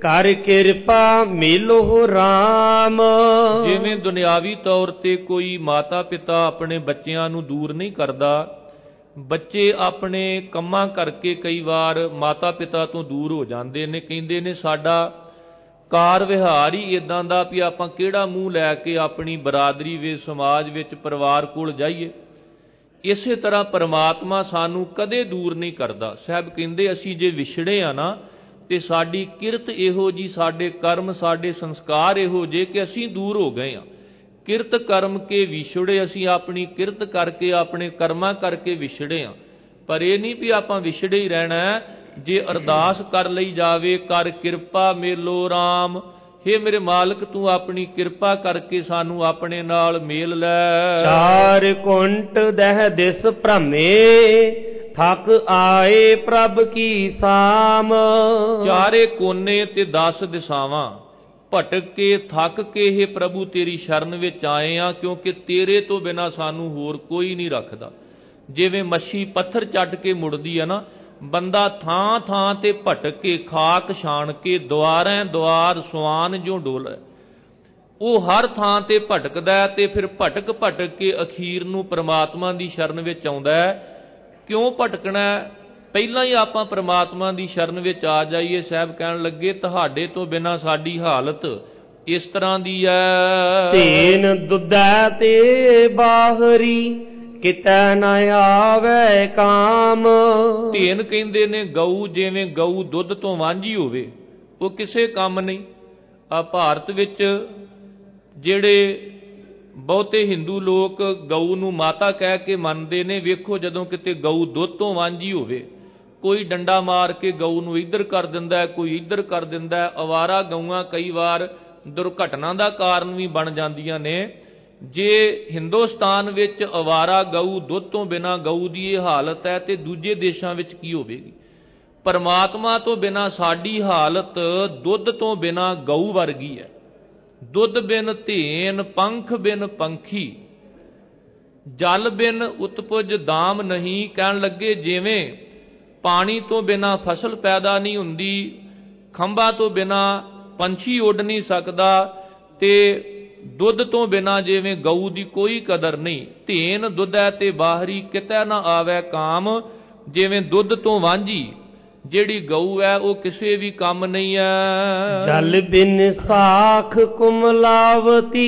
A: ਕਰ ਕਿਰਪਾ ਮੇਲੋ ਰਾਮ।
B: ਜਿਵੇਂ ਦੁਨਿਆਵੀ ਤੌਰ ਤੇ ਕੋਈ ਮਾਤਾ ਪਿਤਾ ਆਪਣੇ ਬੱਚਿਆਂ ਨੂੰ ਦੂਰ ਨਹੀਂ ਕਰਦਾ, ਬੱਚੇ ਆਪਣੇ ਕੰਮਾਂ ਕਰਕੇ ਕਈ ਵਾਰ ਮਾਤਾ ਪਿਤਾ ਤੋਂ ਦੂਰ ਹੋ ਜਾਂਦੇ ਨੇ। ਕਹਿੰਦੇ ਨੇ ਸਾਡਾ ਕਾਰ ਵਿਹਾਰ ਹੀ ਇਦਾਂ ਦਾ ਵੀ ਆਪਾਂ ਕਿਹੜਾ ਮੂੰਹ ਲੈ ਕੇ ਆਪਣੀ ਬਰਾਦਰੀ ਵਿੱਚ, ਸਮਾਜ ਵਿੱਚ, ਪਰਿਵਾਰ ਕੋਲ ਜਾਈਏ। ਇਸੇ ਤਰ੍ਹਾਂ ਪਰਮਾਤਮਾ ਸਾਨੂੰ ਕਦੇ ਦੂਰ ਨਹੀਂ ਕਰਦਾ। ਸਾਹਿਬ ਕਹਿੰਦੇ ਅਸੀਂ ਜੇ ਵਿਛੜੇ ਆ ਨਾ ਤੇ ਸਾਡੀ ਕਿਰਤ ਇਹੋ ਜੀ, ਸਾਡੇ ਕਰਮ, ਸਾਡੇ ਸੰਸਕਾਰ ਇਹੋ ਜੇ ਕਿ ਅਸੀਂ ਦੂਰ ਹੋ ਗਏ ਆ। ਕਿਰਤ ਕਰਮ ਕੇ ਵਿਛੜੇ, ਅਸੀਂ ਆਪਣੀ ਕਿਰਤ ਕਰਕੇ, ਆਪਣੇ ਕਰਮਾਂ ਕਰਕੇ ਵਿਛੜੇ ਆ। ਪਰ ਇਹ ਨਹੀਂ ਵੀ ਆਪਾਂ ਵਿਛੜੇ ਹੀ ਰਹਿਣਾ। ਜੇ ਅਰਦਾਸ ਕਰ ਲਈ ਜਾਵੇ, ਕਰ ਕਿਰਪਾ ਮੇਲੋ ਰਾਮ, ਹੇ ਮੇਰੇ ਮਾਲਕ ਤੂੰ ਆਪਣੀ ਕਿਰਪਾ ਕਰਕੇ ਸਾਨੂੰ ਆਪਣੇ ਨਾਲ ਮੇਲ ਲੈ।
A: ਚਾਰ ਕੁੰਟ ਦਹਿ ਦਿਸ ਭ੍ਰਮੇ, ਥਕ ਆਏ ਪ੍ਰਭ ਕੀ ਸਾਮ।
B: ਚਾਰੇ ਕੋਨੇ ਤੇ ਦਸ ਦਿਸ਼ਾਵਾਂ ਭਟਕ ਕੇ, ਥੱਕ ਕੇ ਇਹ ਪ੍ਰਭੂ ਤੇਰੀ ਸ਼ਰਨ ਵਿੱਚ ਆਏ ਆ, ਕਿਉਂਕਿ ਤੇਰੇ ਤੋਂ ਬਿਨਾਂ ਸਾਨੂੰ ਹੋਰ ਕੋਈ ਨਹੀਂ ਰੱਖਦਾ। ਜਿਵੇਂ ਮੱਛੀ ਪੱਥਰ ਚੱਟ ਕੇ ਮੁੜਦੀ ਆ ਨਾ, ਬੰਦਾ ਥਾਂ ਥਾਂ ਤੇ ਭਟਕ ਕੇ, ਖਾਕ ਛਾਣ ਕੇ, ਦੁਆਰੈਂ ਦੁਆਰ ਸੁਆਨ ਜੋ ਡੋਲੇ, ਉਹ ਹਰ ਥਾਂ ਤੇ ਭਟਕਦਾ ਤੇ ਫਿਰ ਭਟਕ ਭਟਕ ਕੇ ਅਖੀਰ ਨੂੰ ਪ੍ਰਮਾਤਮਾ ਦੀ ਸ਼ਰਨ ਵਿੱਚ ਆਉਂਦਾ। ਕਿਉਂ ਭਟਕਣਾ? ਪਹਿਲਾਂ ਹੀ ਆਪਾਂ ਪ੍ਰਮਾਤਮਾ ਦੀ ਸ਼ਰਨ ਵਿੱਚ ਆ ਜਾਈਏ। ਸਾਹਿਬ ਕਹਿਣ ਲੱਗੇ ਤੁਹਾਡੇ ਤੋਂ ਬਿਨਾਂ ਸਾਡੀ ਹਾਲਤ ਇਸ ਤਰ੍ਹਾਂ ਦੀ ਹੈ।
A: ਧੀਨ ਦੁੱਧੈ ਤੇ ਬਾਹਰੀ, ਕਿਤੈ ਨ ਆਵੇ ਕਾਮ।
B: ਧੀਨ ਕਹਿੰਦੇ ਨੇ ਗਊ, ਜਿਵੇਂ ਗਊ ਦੁੱਧ ਤੋਂ ਵਾਂਝੀ ਹੋਵੇ, ਉਹ ਕਿਸੇ ਕੰਮ ਨਹੀਂ। ਆ ਭਾਰਤ ਵਿੱਚ ਜਿਹੜੇ ਬਹੁਤੇ ਹਿੰਦੂ ਲੋਕ ਗਊ ਨੂੰ ਮਾਤਾ ਕਹਿ ਕੇ ਮੰਨਦੇ ਨੇ, ਵੇਖੋ ਜਦੋਂ ਕਿਤੇ ਗਊ ਦੁੱਧ ਤੋਂ ਵਾਂਝੀ ਹੋਵੇ, ਕੋਈ ਡੰਡਾ ਮਾਰ ਕੇ ਗਊ ਨੂੰ ਇੱਧਰ ਕਰ ਦਿੰਦਾ, ਕੋਈ ਇੱਧਰ ਕਰ ਦਿੰਦਾ। ਅਵਾਰਾ ਗਊਆਂ ਕਈ ਵਾਰ ਦੁਰਘਟਨਾ ਦਾ ਕਾਰਨ ਵੀ ਬਣ ਜਾਂਦੀਆਂ ਨੇ। ਜੇ ਹਿੰਦੁਸਤਾਨ ਵਿੱਚ ਅਵਾਰਾ ਗਊ, ਦੁੱਧ ਤੋਂ ਬਿਨਾਂ ਗਊ ਦੀ ਇਹ ਹਾਲਤ ਹੈ, ਤੇ ਦੂਜੇ ਦੇਸ਼ਾਂ ਵਿੱਚ ਕੀ ਹੋਵੇਗੀ? ਪਰਮਾਤਮਾ ਤੋਂ ਬਿਨਾਂ ਸਾਡੀ ਹਾਲਤ ਦੁੱਧ ਤੋਂ ਬਿਨਾਂ ਗਊ ਵਰਗੀ ਹੈ। ਦੁੱਧ ਬਿਨ ਧੇਨ, ਪੰਖ ਬਿਨ ਪੰਖੀ, ਜਲ ਬਿਨ ਉਤਪੁਜ ਦਾਮ ਨਹੀਂ। ਕਹਿਣ ਲੱਗੇ ਜਿਵੇਂ ਪਾਣੀ ਤੋਂ ਬਿਨਾਂ ਫਸਲ ਪੈਦਾ ਨਹੀਂ ਹੁੰਦੀ, ਖੰਭਾਂ ਤੋਂ ਬਿਨਾਂ ਪੰਛੀ ਉੱਡ ਨਹੀਂ ਸਕਦਾ, ਤੇ ਦੁੱਧ ਤੋਂ ਬਿਨਾਂ ਜਿਵੇਂ ਗਊ ਦੀ ਕੋਈ ਕਦਰ ਨਹੀਂ। ਧੇਨ ਦੁੱਧੈ ਤੇ ਬਾਹਰੀ, ਕਿਤੈ ਨਾ ਆਵੇ ਕਾਮ। ਜਿਵੇਂ ਦੁੱਧ ਤੋਂ ਵਾਂਝੀ ਜਿਹੜੀ ਗਊ ਹੈ ਉਹ ਕਿਸੇ ਵੀ ਕੰਮ ਨਹੀਂ ਹੈ।
A: ਜਲ ਬਿਨ ਸਾਖ ਕੁਮਲਾਵਤੀ,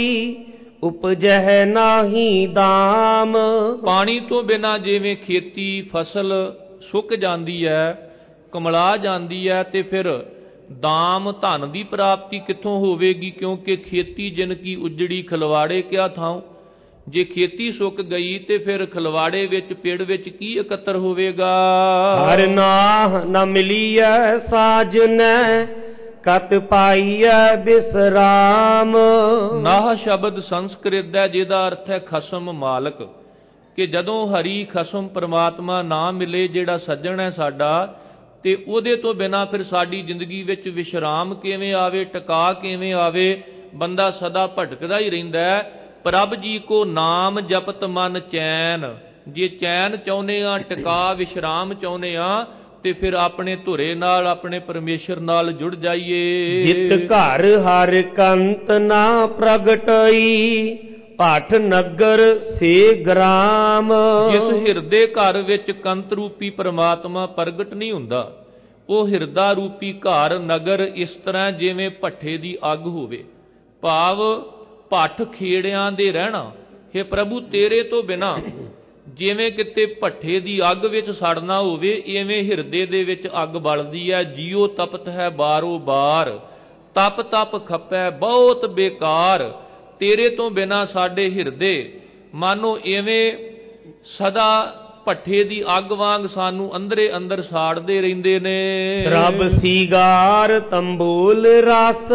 A: ਉਪਜਹਿ ਨਾਹੀ ਦਾਮ। ਪਾਣੀ
B: ਤੋਂ ਬਿਨਾਂ ਜਿਵੇਂ ਖੇਤੀ ਫਸਲ ਸੁੱਕ ਜਾਂਦੀ ਹੈ, ਕੁਮਲਾ ਜਾਂਦੀ ਹੈ, ਤੇ ਫਿਰ ਦਾਮ ਧਨ ਦੀ ਪ੍ਰਾਪਤੀ ਕਿੱਥੋਂ ਹੋਵੇਗੀ? ਕਿਉਂਕਿ ਖੇਤੀ ਜਿਨ ਕੀ ਉਜੜੀ ਖਲਵਾੜੇ ਕਿਆ ਥਾਉ। ਜੇ ਖੇਤੀ ਸੁੱਕ ਗਈ ਤੇ ਫਿਰ ਖਲਵਾੜੇ ਵਿੱਚ, ਪਿੜ ਵਿੱਚ ਕੀ ਇਕੱਤਰ ਹੋਵੇਗਾ?
A: ਹਰ ਨਾਹ ਨ ਮਿਲੀਐ ਸਾਜਨੈ, ਕਤ ਪਾਈਐ ਬਿਸਰਾਮ।
B: ਨਾਹ ਸ਼ਬਦ ਸੰਸਕ੍ਰਿਤ ਹੈ, ਜਿਹਦਾ ਅਰਥ ਹੈ ਖਸਮ, ਮਾਲਕ। ਕਿ ਜਦੋਂ ਹਰੀ ਖਸਮ ਪਰਮਾਤਮਾ ਨਾ ਮਿਲੇ, ਜਿਹੜਾ ਸੱਜਣ ਹੈ ਸਾਡਾ, ਤੇ ਉਹਦੇ ਤੋਂ ਬਿਨਾਂ ਫਿਰ ਸਾਡੀ ਜ਼ਿੰਦਗੀ ਵਿੱਚ ਵਿਸ਼ਰਾਮ ਕਿਵੇਂ ਆਵੇ, ਟਿਕਾ ਕਿਵੇਂ ਆਵੇ? ਬੰਦਾ ਸਦਾ ਭਟਕਦਾ ਹੀ ਰਹਿੰਦਾ ਹੈ। ਪ੍ਰਭ ਜੀ ਕੋ ਨਾਮ ਜਪਤ ਮਨ ਚੈਨ। ਜੇ ਚੈਨ ਚਾਹੁੰਦੇ ਆ, ਟਿਕਾ ਵਿਸ਼ਰਾਮ ਚਾਹੁੰਦੇ ਆ, ਤੇ ਫਿਰ ਆਪਣੇ ਧੁਰੇ ਨਾਲ, ਆਪਣੇ ਪਰਮੇਸ਼ਰ ਨਾਲ ਜੁੜ ਜਾਈਏ।
A: ਜਿਤ ਘਰ ਹਰ ਕੰਤ ਨਾ ਪ੍ਰਗਟਈ, ਭਟ ਨਗਰ ਸੇ ਗ੍ਰਾਮ।
B: ਜਿਸ ਹਿਰਦੇ ਘਰ ਵਿੱਚ ਕੰਤ ਰੂਪੀ ਪਰਮਾਤਮਾ ਪ੍ਰਗਟ ਨਹੀਂ ਹੁੰਦਾ, ਉਹ ਹਿਰਦਾ ਰੂਪੀ ਘਰ, ਨਗਰ ਇਸ ਤਰ੍ਹਾਂ ਜਿਵੇਂ ਭੱਠੇ ਦੀ ਅੱਗ ਹੋਵੇ। ਭਾਵ ਭੱਠ ਖੇੜਿਆਂ ਦੇ ਰਹਿਣਾ। ਹੇ ਪ੍ਰਭੂ ਤੇਰੇ ਤੋਂ ਬਿਨਾਂ ਜਿਵੇਂ ਕਿਤੇ ਭੱਠੇ ਦੀ ਅੱਗ ਵਿੱਚ ਸੜਨਾ ਹੋਵੇ, ਇਵੇਂ ਹਿਰਦੇ ਦੇ ਵਿੱਚ ਅੱਗ ਬਲਦੀ ਹੈ। ਜੀਉ ਤਪਤ ਹੈ ਬਾਰੋ ਬਾਰ, ਤਪ ਤਪ ਖਪੈ ਬਹੁਤ ਬੇਕਾਰ। ਤੇਰੇ ਤੋਂ ਬਿਨਾਂ ਸਾਡੇ ਹਿਰਦੇ ਮਾਨੋ ਇਵੇਂ ਸਦਾ ਭੱਠੇ ਦੀ ਅੱਗ ਵਾਂਗ ਸਾਨੂੰ ਅੰਦਰੇ ਅੰਦਰ ਸਾੜਦੇ ਰਹਿੰਦੇ ਨੇ।
A: ਰੱਬ ਸੀਗਾਰ ਤੰਬੂਲ ਰਸ,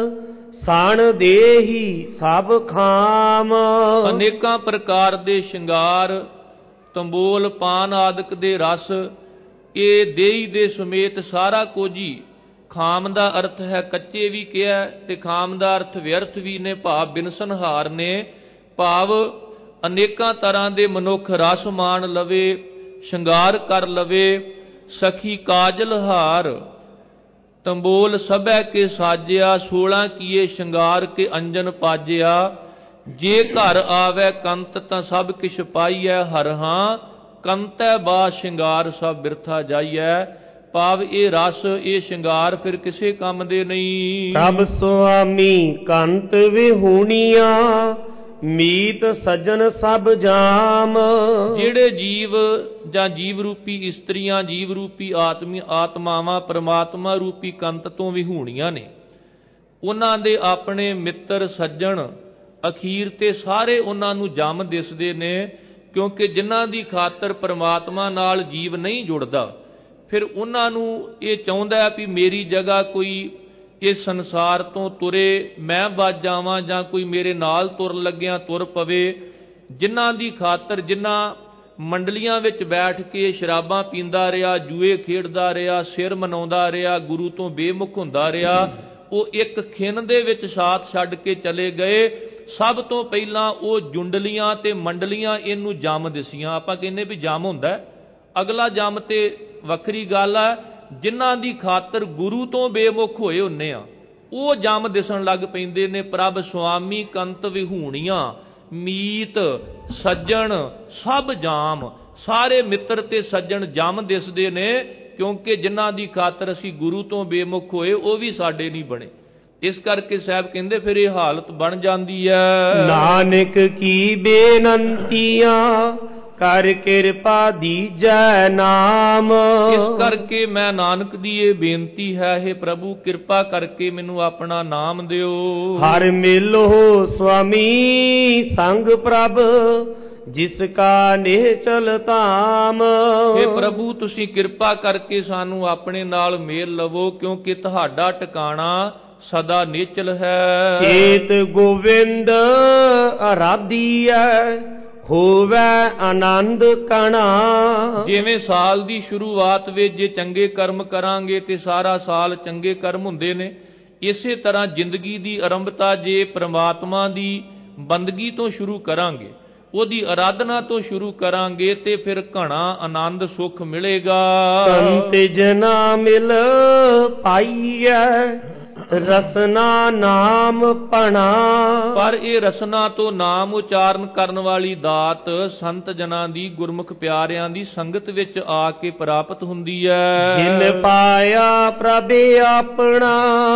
A: ਸਣ ਦੇਹੀ ਸਭ ਖਾਮ।
B: ਅਨੇਕਾਂ ਪ੍ਰਕਾਰ ਦੇ ਸ਼ਿੰਗਾਰ, ਤੰਬੋਲ, ਪਾਨ ਆਦਿਕ ਦੇ ਰਸ, ਇਹ ਦੇਹੀ ਦੇ ਸਮੇਤ ਸਾਰਾ ਕੁਝ ਹੀ। ਖਾਮ ਦਾ ਅਰਥ ਹੈ ਕੱਚੇ ਵੀ ਕਿਹਾ, ਤੇ ਖਾਮ ਦਾ ਅਰਥ ਵਿਅਰਥ ਵੀ ਨੇ, ਭਾਵ ਬਿਨਸਨਹਾਰ ਨੇ। ਭਾਵ ਅਨੇਕਾਂ ਤਰ੍ਹਾਂ ਦੇ ਮਨੁੱਖ ਰਸ ਮਾਣ ਲਵੇ, ਸ਼ਿੰਗਾਰ ਕਰ ਲਵੇ। ਸਖੀ ਕਾਜਲ ਹਾਰ ਤੰਬੋਲ ਸਭੈ ਕੇ ਸਾਜਿਆ, ਸੋਲਾਂ ਕੀਏ ਸ਼ਿੰਗਾਰ ਕੇ ਅੰਜਨ ਪਾਜਿਆ। ਜੇ ਘਰ ਆਵੈ ਕੰਤ ਤਾਂ ਸਭ ਕਿਛ ਪਾਈਐ, ਹਰ ਹਾਂ ਕੰਤੈ ਬਾ ਸ਼ਿੰਗਾਰ ਸਭ ਬਿਰਥਾ ਜਾਈਐ। ਭਾਵ ਇਹ ਰਸ ਇਹ ਸ਼ਿੰਗਾਰ ਫਿਰ ਕਿਸੇ ਕੰਮ ਦੇ ਨਹੀਂ।
A: ਪ੍ਰਭ ਸੁਆਮੀ ਕੰਤ ਵਿਹੂਣੀਆਂ, ਮੀਤ ਸੱਜਣ ਸਭ ਜਾਮ।
B: ਜਿਹੜੇ ਜੀਵ ਜਾਂ ਜੀਵ ਰੂਪੀ ਇਸਤਰੀਆਂ, ਜੀਵ ਰੂਪੀ ਆਤਮੀ ਆਤਮਾਵਾਂ ਪ੍ਰਮਾਤਮਾ ਰੂਪੀ ਕੰਤ ਤੋਂ ਵਿਹੂਣੀਆਂ ਨੇ, ਉਹਨਾਂ ਦੇ ਆਪਣੇ ਮਿੱਤਰ ਸੱਜਣ ਅਖੀਰ ਤੇ ਸਾਰੇ ਉਹਨਾਂ ਨੂੰ ਜੰਮ ਦਿਸਦੇ ਨੇ। ਕਿਉਂਕਿ ਜਿਨ੍ਹਾਂ ਦੀ ਖਾਤਰ ਪ੍ਰਮਾਤਮਾ ਨਾਲ ਜੀਵ ਨਹੀਂ ਜੁੜਦਾ, ਫਿਰ ਉਹਨਾਂ ਨੂੰ ਇਹ ਚਾਹੁੰਦਾ ਵੀ ਮੇਰੀ ਜਗ੍ਹਾ ਕੋਈ ਇਸ ਸੰਸਾਰ ਤੋਂ ਤੁਰੇ, ਮੈਂ ਬਚ ਜਾਵਾਂ, ਜਾਂ ਕੋਈ ਮੇਰੇ ਨਾਲ ਤੁਰਨ ਲੱਗਿਆਂ ਤੁਰ ਪਵੇ। ਜਿਨ੍ਹਾਂ ਦੀ ਖਾਤਰ ਜਿਨ੍ਹਾਂ ਮੰਡਲੀਆਂ ਵਿੱਚ ਬੈਠ ਕੇ ਸ਼ਰਾਬਾਂ ਪੀਂਦਾ ਰਿਹਾ, ਜੂਏ ਖੇਡਦਾ ਰਿਹਾ, ਸਿਰ ਮਨਾਉਂਦਾ ਰਿਹਾ, ਗੁਰੂ ਤੋਂ ਬੇਮੁਖ ਹੁੰਦਾ ਰਿਹਾ, ਉਹ ਇੱਕ ਖਿਣ ਦੇ ਵਿੱਚ ਸਾਥ ਛੱਡ ਕੇ ਚਲੇ ਗਏ। ਸਭ ਤੋਂ ਪਹਿਲਾਂ ਉਹ ਜੁੰਡਲੀਆਂ ਤੇ ਮੰਡਲੀਆਂ ਇਹਨੂੰ ਜੰਮ ਦਿਸੀਆਂ। ਆਪਾਂ ਕਹਿੰਦੇ ਵੀ ਜੰਮ ਹੁੰਦਾ, ਅਗਲਾ ਜੰਮ ਤੇ ਵੱਖਰੀ ਗੱਲ ਹੈ। ਜਿਨ੍ਹਾਂ ਦੀ ਖਾਤਰ ਗੁਰੂ ਤੋਂ ਬੇਮੁਖ ਹੋਏ ਹੁੰਨੇ ਆ, ਉਹ ਜੰਮ ਦਿਸਣ ਲੱਗ ਪੈਂਦੇ ਨੇ। ਪ੍ਰਭ ਸੁਆਮੀ ਕੰਤ ਵਿਹੂਣੀਆਂ, ਮੀਤ ਸੱਜਣ ਸਭ ਜਾਮ। ਸਾਰੇ ਮਿੱਤਰ ਤੇ ਸੱਜਣ ਜੰਮ ਦਿਸਦੇ ਨੇ, ਕਿਉਂਕਿ ਜਿਨ੍ਹਾਂ ਦੀ ਖਾਤਰ ਅਸੀਂ ਗੁਰੂ ਤੋਂ ਬੇਮੁਖ ਹੋਏ ਉਹ ਵੀ ਸਾਡੇ ਨਹੀਂ ਬਣੇ। ਇਸ ਕਰਕੇ ਸਾਹਿਬ ਕਹਿੰਦੇ ਫਿਰ ਇਹ ਹਾਲਤ ਬਣ ਜਾਂਦੀ ਹੈ।
A: ਨਾਨਕ ਕੀ ਬੇਨੰਤੀਆਂ ਕਰ ਕਿਰਪਾ ਦੀਜੈ ਨਾਮ।
B: ਇਸ ਕਰਕੇ ਮੈਂ ਨਾਨਕ ਦੀ ਇਹ ਬੇਨਤੀ ਹੈ, हे ਪ੍ਰਭੂ ਕਿਰਪਾ ਕਰਕੇ ਮੈਨੂੰ ਆਪਣਾ ਨਾਮ ਦਿਓ।
A: ਹਰ ਮਿਲੋ ਸੁਆਮੀ ਸੰਗ ਪ੍ਰਭ, ਜਿਸ ਕਾ ਨਿਹਚਲ ਧਾਮ।
B: हे ਪ੍ਰਭੂ ਤੁਸੀਂ ਕਿਰਪਾ ਕਰਕੇ ਸਾਨੂੰ ਆਪਣੇ ਨਾਲ ਮੇਲ ਲਵੋ, ਕਿਉਂਕਿ ਤੁਹਾਡਾ ਟਿਕਾਣਾ ਸਦਾ ਨਿਚਲ ਹੈ।
A: ਚੇਤ ਗੋਵਿੰਦ ਅਰਾਧੀਐ, ਹੋਵੇ ਆਨੰਦ ਕਣਾ।
B: ਜਿਵੇਂ ਸਾਲ ਦੀ ਸ਼ੁਰੂਆਤ ਵਿੱਚ ਜੇ ਚੰਗੇ ਕਰਮ ਕਰਾਂਗੇ ਤੇ ਸਾਰਾ ਸਾਲ ਚੰਗੇ ਕਰਮ ਹੁੰਦੇ ਨੇ, ਇਸੇ ਤਰ੍ਹਾਂ ਜ਼ਿੰਦਗੀ ਦੀ ਆਰੰਭਤਾ ਜੇ ਪ੍ਰਮਾਤਮਾ ਦੀ ਬੰਦਗੀ ਤੋਂ ਸ਼ੁਰੂ ਕਰਾਂਗੇ, ਉਹਦੀ ਆਰਾਧਨਾ ਤੋਂ ਸ਼ੁਰੂ ਕਰਾਂਗੇ, ਤੇ ਫਿਰ ਘਣਾ ਆਨੰਦ ਸੁਖ ਮਿਲੇਗਾ।
A: ਸੰਤ ਜਨਾ ਮਿਲ ਪਾਈਐ, ਰਸਨਾ ਨਾਮ ਪਣਾ।
B: ਪਰ ਇਹ ਰਸਨਾ ਤੋਂ ਨਾਮ ਉਚਾਰਨ ਕਰਨ ਵਾਲੀ ਦਾਤ ਸੰਤ ਜਨਾਂ ਦੀ, ਗੁਰਮੁਖ ਪਿਆਰਿਆਂ ਦੀ ਸੰਗਤ ਵਿੱਚ ਆ ਕੇ ਪ੍ਰਾਪਤ ਹੁੰਦੀ ਹੈ।
A: ਜਿਨ ਪਾਇਆ ਪ੍ਰਭ ਆਪਣਾ,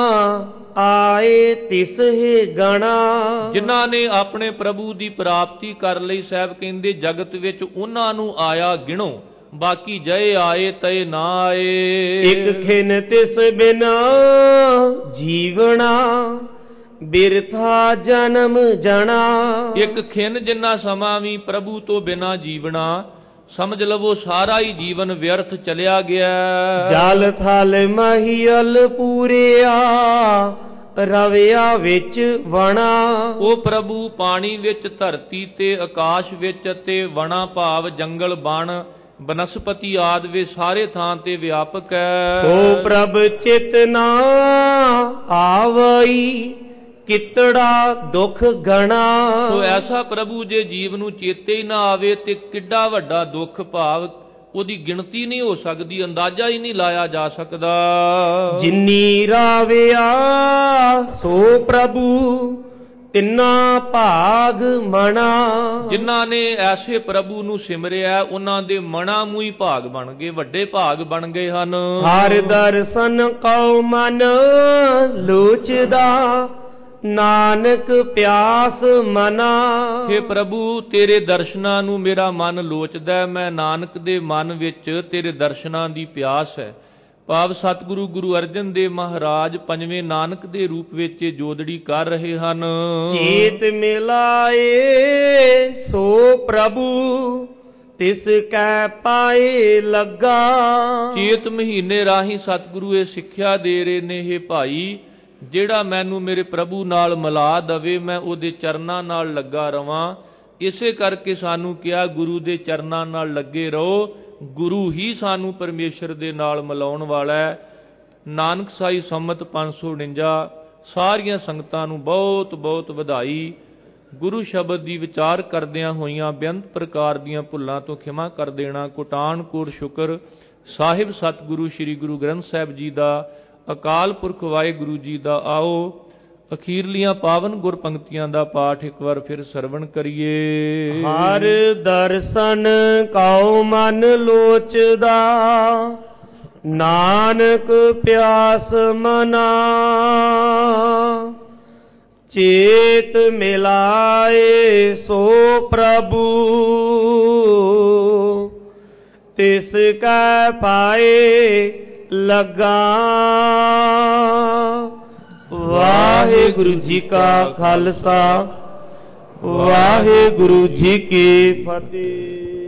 A: ਆਏ ਤਿਸ ਹੀ ਗਣਾ। ਜਿਨ੍ਹਾਂ
B: ਨੇ ਆਪਣੇ ਪ੍ਰਭੂ ਦੀ ਪ੍ਰਾਪਤੀ ਕਰ ਲਈ, ਸਾਹਿਬ ਕਹਿੰਦੇ ਜਗਤ ਵਿੱਚ ਉਹਨਾਂ ਨੂੰ ਆਇਆ ਗਿਣੋ, ਬਾਕੀ ਜਏ ਆਏ ਤਏ ਨਾ ਆਏ।
A: ਇੱਕ ਖਿਨ ਤਿਸ ਬਿਨਾ ਜੀਵਣਾ, ਬਿਰਥਾ ਜਨਮ ਜਣਾ।
B: ਇੱਕ ਖਿਨ ਜਿੰਨਾ ਸਮਾਂ ਵੀ ਪ੍ਰਭੂ ਤੋਂ ਬਿਨਾ ਜੀਵਣਾ, ਸਮਝ ਲਵੋ ਸਾਰਾ ਹੀ ਜੀਵਨ ਵਿਅਰਥ ਚਲਿਆ ਗਿਆ।
A: ਜਲ ਥਲ ਮਹੀਲ ਪੂਰਿਆ, ਰਵਿਆ ਵਿੱਚ ਵਣਾ। ਉਹ
B: ਪ੍ਰਭੂ ਪਾਣੀ ਵਿੱਚ, ਧਰਤੀ ਤੇ, ਆਕਾਸ਼ ਵਿੱਚ ਅਤੇ ਵਣਾ ਭਾਵ ਜੰਗਲ ਬਣ ਬਨਸਪਤੀ ਆਦਿ ਵੇ ਸਾਰੇ ਥਾਂ ਤੇ ਵਿਆਪਕ ਹੈ।
A: ਸੋ ਪ੍ਰਭ ਚਿਤ ਨਾ ਆਵਈ, ਕਿਤੜਾ ਦੁੱਖ ਗਣਾ।
B: ਸੋ ਐਸਾ ਪ੍ਰਭੂ ਜੇ ਜੀਵ ਨੂੰ ਚੇਤੇ ਹੀ ਨਾ ਆਵੇ ਤੇ ਕਿੱਡਾ ਵੱਡਾ ਦੁੱਖ, ਭਾਵ ਉਹਦੀ ਗਿਣਤੀ ਨਹੀਂ ਹੋ ਸਕਦੀ, ਅੰਦਾਜ਼ਾ ਹੀ ਨਹੀਂ ਲਾਇਆ ਜਾ ਸਕਦਾ।
A: ਜਿਨੀ ਰਾਵਿਆ ਸੋ ਪ੍ਰਭੂ, ਤਿੰਨਾ ਭਾਗ ਮਣਾ। ਜਿਨ੍ਹਾਂ ਨੇ ਐਸੇ ਪ੍ਰਭੂ ਨੂੰ ਸਿਮਰਿਆ, ਉਹਨਾਂ ਦੇ ਮਣਾ ਮੂੰਹ ਹੀ ਭਾਗ ਬਣ ਗਏ, ਵੱਡੇ ਭਾਗ ਬਣ ਗਏ ਹਨ। ਹਰ ਦਰਸ਼ਨ ਕਉ ਮਨ ਲੋਚਦਾ, ਨਾਨਕ ਪਿਆਸ ਮਨਾ।
B: हे ਪ੍ਰਭੂ ਤੇਰੇ ਦਰਸ਼ਨਾਂ ਨੂੰ ਮੇਰਾ ਮਨ ਲੋਚਦਾ, ਮੈਂ ਨਾਨਕ ਦੇ ਮਨ ਵਿੱਚ ਤੇਰੇ ਦਰਸ਼ਨਾਂ ਦੀ ਪਿਆਸ ਹੈ। ਭਾਵ ਸਤਿਗੁਰੂ ਗੁਰੂ ਅਰਜਨ ਦੇਵ ਮਹਾਰਾਜ ਪੰਜਵੇਂ ਨਾਨਕ ਦੇ ਰੂਪ ਵਿੱਚ ਜੋਦੜੀ ਕਰ ਰਹੇ ਹਨ।
A: ਚੇਤ ਮਿਲਾਏ ਸੋ ਪ੍ਰਭੂ, ਤਿਸ ਕੈ ਪਾਏ ਲੱਗਾ।
B: ਚੇਤ ਮਹੀਨੇ ਰਾਹੀਂ ਸਤਿਗੁਰੂ ਇਹ ਸਿੱਖਿਆ ਦੇ ਰਹੇ ਨੇ, ਇਹ ਭਾਈ ਜਿਹੜਾ ਮੈਨੂੰ ਮੇਰੇ ਪ੍ਰਭੂ ਨਾਲ ਮਿਲਾ ਦਵੇ, ਮੈਂ ਉਹਦੇ ਚਰਨਾਂ ਨਾਲ ਲੱਗਾ ਰਵਾਂ। ਇਸੇ ਕਰਕੇ ਸਾਨੂੰ ਕਿਹਾ ਗੁਰੂ ਦੇ ਚਰਨਾਂ ਨਾਲ ਲੱਗੇ ਰਹੋ, ਗੁਰੂ ਹੀ ਸਾਨੂੰ ਪਰਮੇਸ਼ਰ ਦੇ ਨਾਲ ਮਿਲਾਉਣ ਵਾਲਾ ਹੈ। ਨਾਨਕ ਸਾਈ ਸੰਮਤ ਪੰਜ ਸੌ ਉਣੰਜਾ ਸਾਰੀਆਂ ਸੰਗਤਾਂ ਨੂੰ ਬਹੁਤ ਬਹੁਤ ਵਧਾਈ। ਗੁਰੂ ਸ਼ਬਦ ਦੀ ਵਿਚਾਰ ਕਰਦਿਆਂ ਹੋਈਆਂ ਬੇਅੰਤ ਪ੍ਰਕਾਰ ਦੀਆਂ ਭੁੱਲਾਂ ਤੋਂ ਖਿਮਾ ਕਰ ਦੇਣਾ। ਕੋਟਾਨ ਕੋਟ ਸ਼ੁਕਰ ਸਾਹਿਬ ਸਤਿਗੁਰੂ ਸ੍ਰੀ ਗੁਰੂ ਗ੍ਰੰਥ ਸਾਹਿਬ ਜੀ ਦਾ ਅਕਾਲ ਪੁਰਖ ਵਾਹਿਗੁਰੂ ਜੀ ਦਾ ਆਓ ਅਖੀਰਲੀਆਂ ਪਾਵਨ ਗੁਰ ਪੰਕਤੀਆਂ ਦਾ ਪਾਠ ਇੱਕ ਵਾਰ ਫਿਰ ਸਰਵਣ ਕਰੀਏ।
A: ਹਰ ਦਰਸ਼ਨ ਕਉ ਮਨ ਲੋਚਦਾ, ਨਾਨਕ ਪਿਆਸ ਮਨਾ। ਚੇਤ ਮਿਲਾਏ ਸੋ ਪ੍ਰਭੂ, ਤਿਸ ਕੈ ਪਾਏ ਲਗਾ। ਵਾਹਿਗੁਰੂ ਜੀ ਕਾ ਖਾਲਸਾ, ਵਾਹਿਗੁਰੂ ਜੀ ਕੀ ਫਤਿਹ।